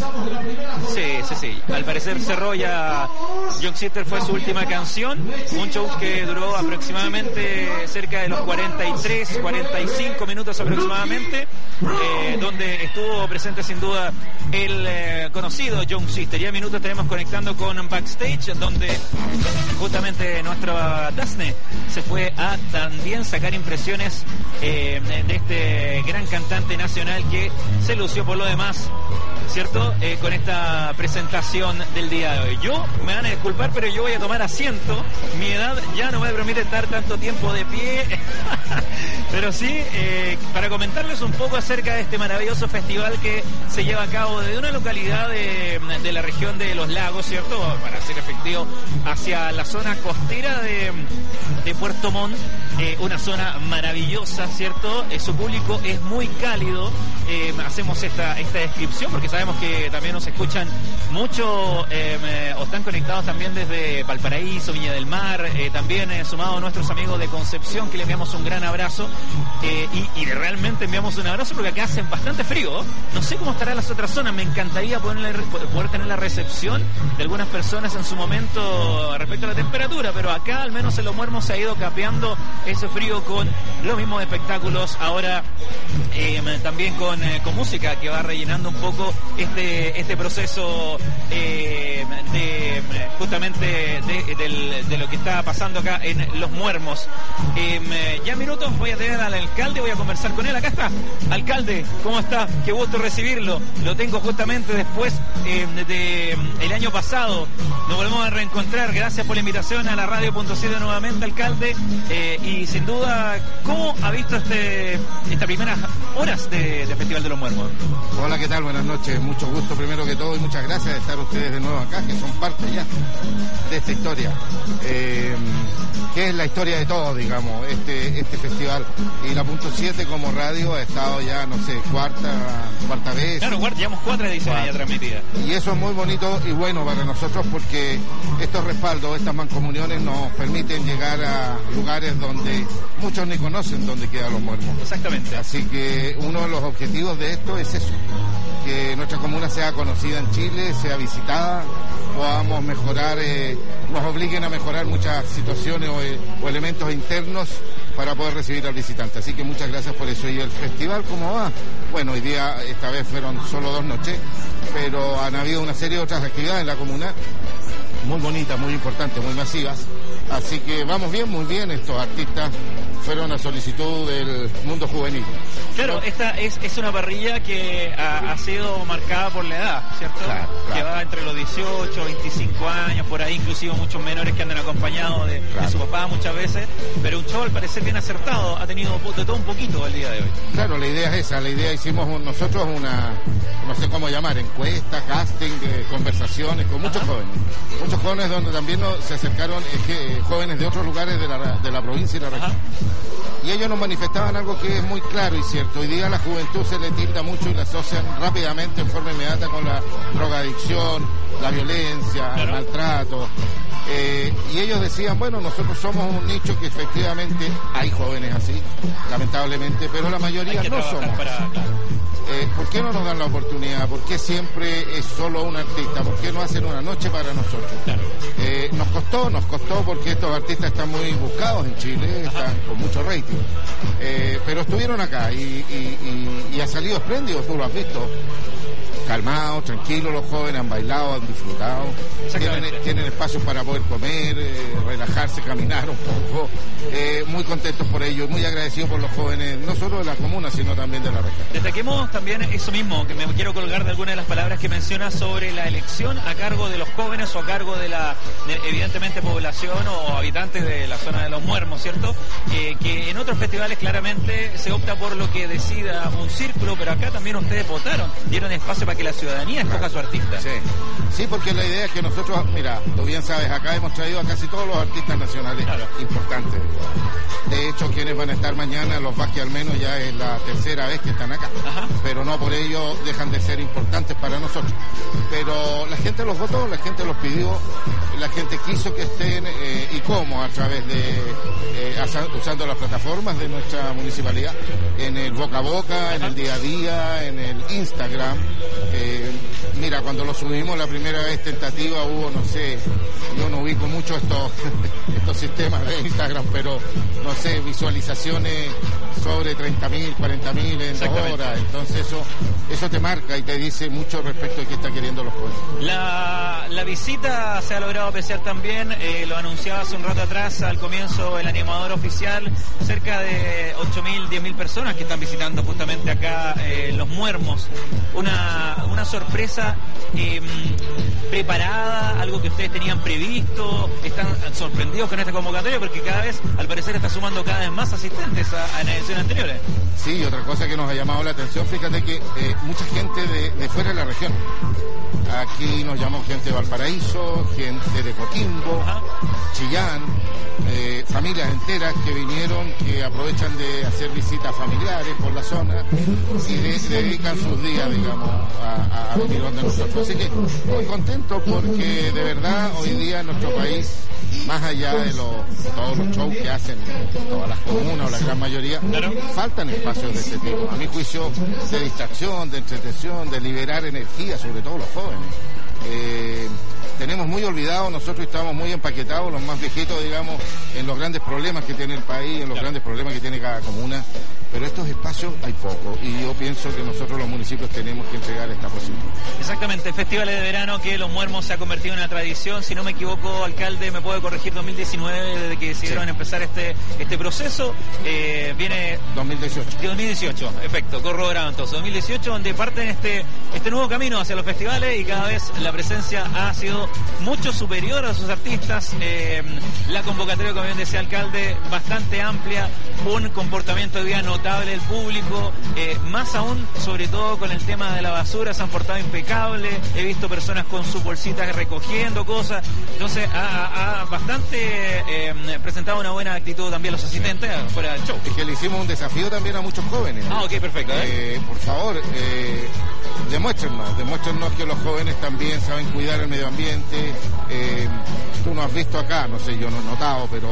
sí, al parecer cerró ya. Young Sister fue su última canción, un show que duró aproximadamente cerca de los 43, 45 minutos aproximadamente, donde estuvo presente sin duda el conocido Young Sister. Ya en minutos estaremos conectando con backstage, donde justamente nuestra Daphne se fue a también sacar impresiones de este gran cantante nacional que se lució por lo demás, ¿cierto? Con esta presentación del día de hoy. Me van a disculpar, pero yo voy a tomar asiento. Mi edad ya no me permite estar tanto tiempo de pie. Pero sí, para comentarles un poco acerca de este maravilloso festival que se lleva a cabo desde una localidad de la región de Los Lagos, ¿cierto? Para ser efectivo, hacia la zona costera de Puerto Montt, una zona maravillosa, ¿cierto? Su público es muy cálido. Hacemos esta descripción porque sabemos que también nos escuchan mucho o están conectados también desde Valparaíso, Viña del Mar, también sumados nuestros amigos de Concepción, que le enviamos un gran abrazo y realmente enviamos un abrazo porque acá hace bastante frío. No sé cómo estará en las otras zonas, me encantaría poder tener la recepción de algunas personas en su momento respecto a la temperatura, pero acá al menos en Los Muermos se ha ido capeando ese frío con los mismos espectáculos, ahora también con música que va rellenando un poco este proceso justamente de lo que está pasando acá en Los Muermos. Ya en minutos voy a tener al alcalde, voy a conversar con él. Acá está, alcalde, ¿cómo está? Qué gusto recibirlo. Lo tengo justamente después de el año pasado. Nos volvemos a reencontrar. Gracias por la invitación a la radio.7 nuevamente, alcalde. Y sin duda, ¿cómo ha visto estas primeras horas de Festival de los Muermos? Hola, ¿qué tal? Buenas noches. Mucho gusto primero que todo y muchas gracias de estar ustedes de nuevo acá, que son parte pequeñas de esta historia, que es la historia de todos, digamos, este festival. Y la Punto 7 como radio ha estado ya, no sé, cuarta vez. Claro, llevamos 4 ediciones ya transmitidas. Y eso es muy bonito y bueno para nosotros, porque estos respaldos, estas mancomuniones nos permiten llegar a lugares donde muchos ni conocen dónde quedan los muermos. Exactamente. Así que uno de los objetivos de esto es eso, que nuestra comuna sea conocida en Chile, sea visitada, podamos mejorar, nos obliguen a mejorar muchas situaciones o elementos internos para poder recibir al visitante. Así que muchas gracias por eso. ¿Y el festival cómo va? Bueno, hoy día, esta vez fueron solo 2 noches, pero han habido una serie de otras actividades en la comuna, muy bonitas, muy importantes, muy masivas. Así que vamos bien, muy bien. Estos artistas fueron a solicitud del mundo juvenil. Claro, esta es una parrilla que ha sido marcada por la edad, ¿cierto? Claro. Que va entre los 18, 25 años, por ahí inclusive muchos menores que andan acompañados de su papá muchas veces, pero un show al parecer bien acertado, ha tenido de todo un poquito el día de hoy. Claro, la idea es esa, la idea hicimos nosotros una, no sé cómo llamar, encuesta, casting, conversaciones con muchos jóvenes donde también se acercaron jóvenes de otros lugares de la provincia y la región. Y ellos nos manifestaban algo que es muy claro y cierto. Hoy día a la juventud se le tilda mucho y la asocian rápidamente en forma inmediata con la drogadicción, la violencia, el maltrato. Y ellos decían, bueno, nosotros somos un nicho que efectivamente hay jóvenes así, lamentablemente, pero la mayoría no somos. ¿Por qué no nos dan la oportunidad? ¿Por qué siempre es solo un artista? ¿Por qué no hacen una noche para nosotros? Nos costó porque estos artistas están muy buscados en Chile, están con mucho rating. Pero estuvieron acá y ha salido espléndido, tú lo has visto. Calmados, tranquilos, los jóvenes han bailado, han disfrutado, tienen espacios para poder comer, relajarse, caminar un poco, muy contentos por ello, muy agradecidos por los jóvenes, no solo de la comuna, sino también de la región. Destaquemos también eso mismo, que me quiero colgar de algunas de las palabras que menciona sobre la elección a cargo de los jóvenes o a cargo de evidentemente población o habitantes de la zona de los Muermos, ¿cierto? Que en otros festivales claramente se opta por lo que decida un círculo, pero acá también ustedes votaron, dieron espacio para que la ciudadanía escoja a su artista. Sí, porque la idea es que nosotros, mira, tú bien sabes, acá hemos traído a casi todos los artistas nacionales importantes. De hecho, quienes van a estar mañana, los Vázquez al menos, ya es la 3ª vez que están acá. Pero no por ello dejan de ser importantes para nosotros. Pero la gente los votó, la gente los pidió, la gente quiso que estén, y cómo, a través de, usando las plataformas de nuestra municipalidad, en el boca a boca, en el día a día, en el Instagram. Mira, cuando lo subimos la primera vez tentativa hubo, no sé, yo no ubico mucho estos sistemas de Instagram, pero no sé, visualizaciones sobre 30.000, 40.000 en 2 horas. Entonces eso te marca y te dice mucho respecto de qué está queriendo los jóvenes. La visita se ha logrado apreciar también, lo anunciaba hace un rato atrás, al comienzo el animador oficial, cerca de 8.000, 10.000 personas que están visitando justamente acá los Muermos. Una sorpresa preparada, algo que ustedes tenían previsto, están sorprendidos con esta convocatoria porque cada vez, al parecer, está sumando cada vez más asistentes a ediciones anteriores. Sí, y otra cosa que nos ha llamado la atención, fíjate que mucha gente de fuera de la región. Aquí nos llamó gente de Valparaíso, gente de Coquimbo, Chillán, familias enteras que vinieron, que aprovechan de hacer visitas familiares por la zona y dedican sus días, digamos, a venir donde nosotros. Así que muy contento porque de verdad hoy día en nuestro país, más allá de todos los shows que hacen todas las comunas o la gran mayoría, faltan espacios de este tipo. A mi juicio, de distracción, de entretención, de liberar energía, sobre todo los jóvenes. Tenemos muy olvidado, nosotros estamos muy empaquetados, los más viejitos, digamos, en los grandes problemas que tiene el país, en los grandes problemas que tiene cada comuna, pero estos espacios hay poco y yo pienso que nosotros los municipios tenemos que entregar esta posibilidad. Exactamente, festivales de verano que los Muermos se ha convertido en una tradición, si no me equivoco, alcalde, me puede corregir, 2019, desde que decidieron empezar este proceso, viene... 2018, efecto, corroborado entonces, 2018, donde parten este nuevo camino hacia los festivales y cada vez la presencia ha sido mucho superior a sus artistas, la convocatoria, como bien decía alcalde, bastante amplia, un comportamiento de día notable del público, más aún, sobre todo con el tema de la basura, se han portado impecable, he visto personas con sus bolsitas recogiendo cosas, entonces ha bastante presentado una buena actitud también los asistentes fuera del show. Es que le hicimos un desafío también a muchos jóvenes. Ok, perfecto. Por favor, demuéstrenos que los jóvenes también saben cuidar el medio ambiente. Tú no has visto acá, no sé, yo no he notado, pero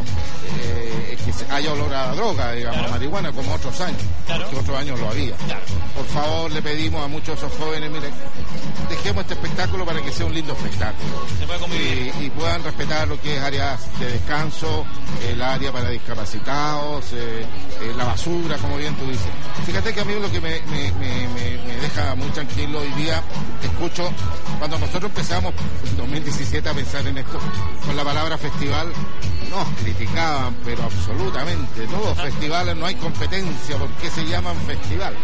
es que hay olor a droga, digamos, claro, marihuana, como otros años, claro, porque otros años lo había. Claro. Por favor, le pedimos a muchos de esos jóvenes, miren, dejemos este espectáculo para que sea un lindo espectáculo. Se puede convivir. Y puedan respetar lo que es áreas de descanso, el área para discapacitados, la basura, como bien tú dices. Fíjate que a mí lo que me deja muy tranquilo hoy día, escucho, cuando nosotros empezamos en 2017 a pensar en esto, con la palabra festival, nos criticaban, pero absolutamente, todos festivales, no hay competencia, ¿por qué se llaman festival?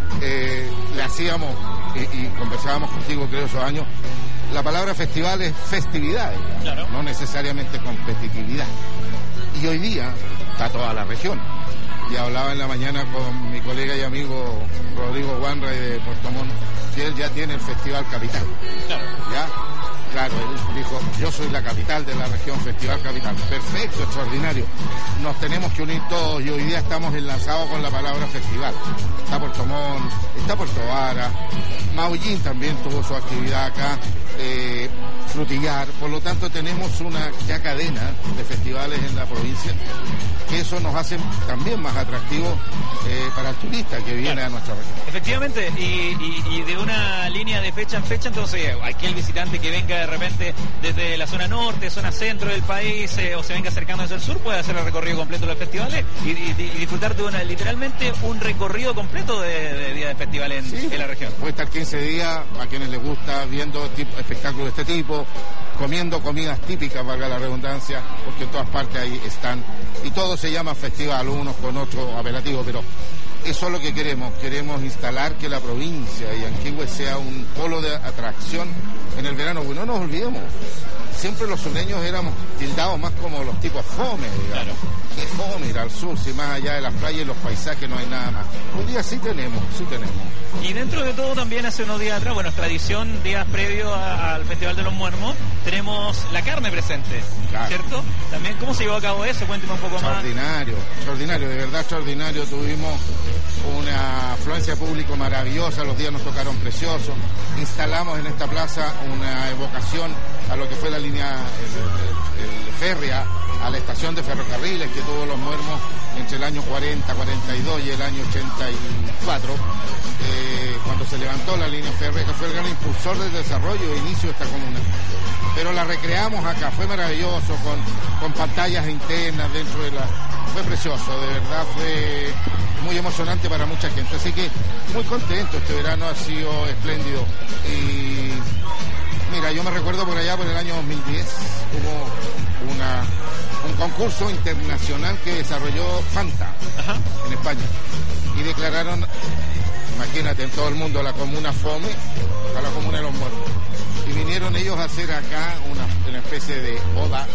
Le hacíamos, y conversábamos contigo creo esos años, la palabra festival es festividad, claro, no necesariamente competitividad. Y hoy día está toda la región. Y hablaba en la mañana con mi colega y amigo Rodrigo Wanray de Puerto Montt, que él ya tiene el Festival Capital. Claro. ¿Ya? Claro, él dijo, yo soy la capital de la región, Festival Capital. Perfecto, extraordinario. Nos tenemos que unir todos y hoy día estamos enlazados con la palabra festival. Está Puerto Montt, está Puerto Vara, Maullín también tuvo su actividad acá, Frutillar, por lo tanto tenemos una ya cadena de festivales en la provincia, que eso nos hace también más atractivos para el turista que viene, claro, a nuestra región. Efectivamente, y de una línea de fecha en fecha, entonces aquel visitante que venga de repente desde la zona norte, zona centro del país, o se venga acercando desde el sur, puede hacer el recorrido completo de los festivales y disfrutar de literalmente un recorrido completo de día de festival en la región. Puede estar 15 días, a quienes les gusta, viendo espectáculos de este tipo, comiendo comidas típicas, valga la redundancia, porque en todas partes ahí están, y todo se llama festival, unos con otros apelativos, pero eso es lo que queremos instalar que la provincia de Yanquihue sea un polo de atracción en el verano, porque no nos olvidemos, siempre los sureños éramos tildados más como los tipos fome, digamos. Claro. Qué fome ir al sur, si más allá de las playas y los paisajes no hay nada más. Hoy día sí tenemos. Y dentro de todo también hace unos días atrás, bueno, es tradición, días previos al Festival de los Muermos, tenemos la carne presente, claro, ¿cierto? También, ¿cómo se llevó a cabo eso? Cuénteme un poco más. Extraordinario, de verdad extraordinario. Tuvimos una afluencia de público maravillosa, los días nos tocaron preciosos. Instalamos en esta plaza una evocación a lo que fue la línea el férrea, a la estación de ferrocarriles que tuvo los Muermos entre el año 40, 42 y el año 84, cuando se levantó la línea férrea, que fue el gran impulsor del desarrollo e inicio de esta comuna. Pero la recreamos acá, fue maravilloso, con pantallas internas dentro de la... Fue precioso, de verdad fue muy emocionante para mucha gente. Así que muy contento, este verano ha sido espléndido. Y mira, yo me recuerdo por allá, por el año 2010, hubo un concurso internacional que desarrolló Fanta, ajá, en España. Y declararon, imagínate, en todo el mundo, la comuna fome a la comuna de los Muermos. Y vinieron ellos a hacer acá una especie de oda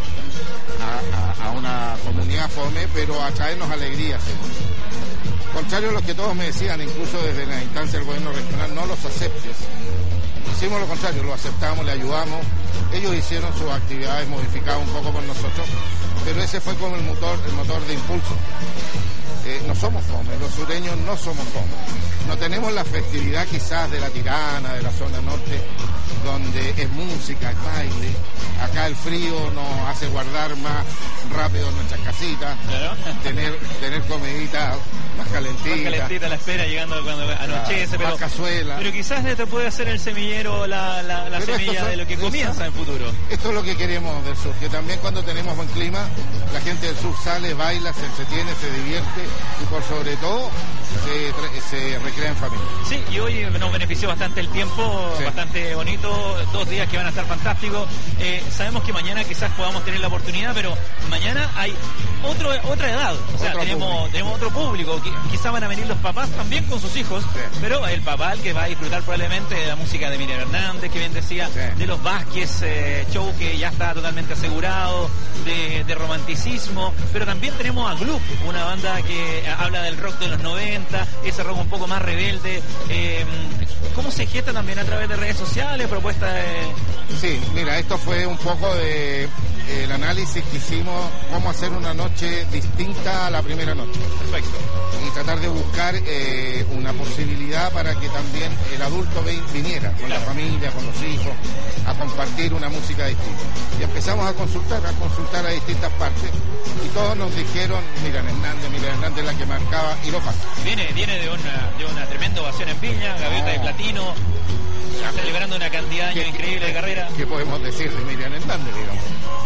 a una comunidad fome, pero a traernos alegría, según. Contrario a lo que todos me decían, incluso desde la instancia del gobierno regional, no los aceptes. Hicimos lo contrario, lo aceptamos, le ayudamos. Ellos hicieron sus actividades modificadas un poco por nosotros, pero ese fue como el motor de impulso. No somos fome, los sureños no somos fome. No tenemos la festividad quizás de la Tirana, de la zona norte, donde es música, es baile. Acá el frío nos hace guardar más rápido nuestras casitas, claro, tener comidita más calentita. Más calentita la espera, llegando cuando anochece, pero, cazuela. Pero quizás te puede hacer el semillero, la semilla de lo que comienza en futuro. Esto es lo que queremos del sur, que también cuando tenemos buen clima, la gente del sur sale, baila, se entretiene, se divierte y por sobre todo se recrea en familia. Sí, y hoy nos benefició bastante el tiempo, sí, bastante bonito, 2 días que van a estar fantásticos. Sabemos que mañana quizás podamos tener la oportunidad, pero mañana hay otra edad, o sea, tenemos otro público, quizás van a venir los papás también con sus hijos, sí, pero el papá el que va a disfrutar probablemente de la música de Miriam Hernández, que bien decía, sí, de los Vázquez, show que ya está totalmente asegurado, de romanticismo, pero también tenemos a Gloop, una banda que habla del rock de los 90, ese rock un poco más rebelde. ¿Cómo se gesta también a través de redes sociales, propuestas de...? Sí, mira, esto fue un poco de el análisis que hicimos, cómo hacer una noche distinta a la primera noche. Perfecto. Y tratar de buscar una posibilidad para que también el adulto viniera con la familia, con los hijos, a compartir una música distinta. Y empezamos a consultar a distintas partes, y todos nos dijeron, Miriam Hernández es la que marcaba, y lo pasa. Viene de una tremenda ovación en Viña, Gaviota de Platino, celebrando una cantidad de años increíble de carrera. ¿Qué podemos decir de Miriam Hernández, digamos?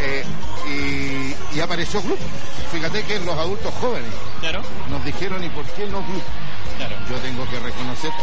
Y apareció Gloop. Fíjate que los adultos jóvenes, claro, nos dijeron, ¿y por qué no Gloop? Claro. Yo tengo que reconocer que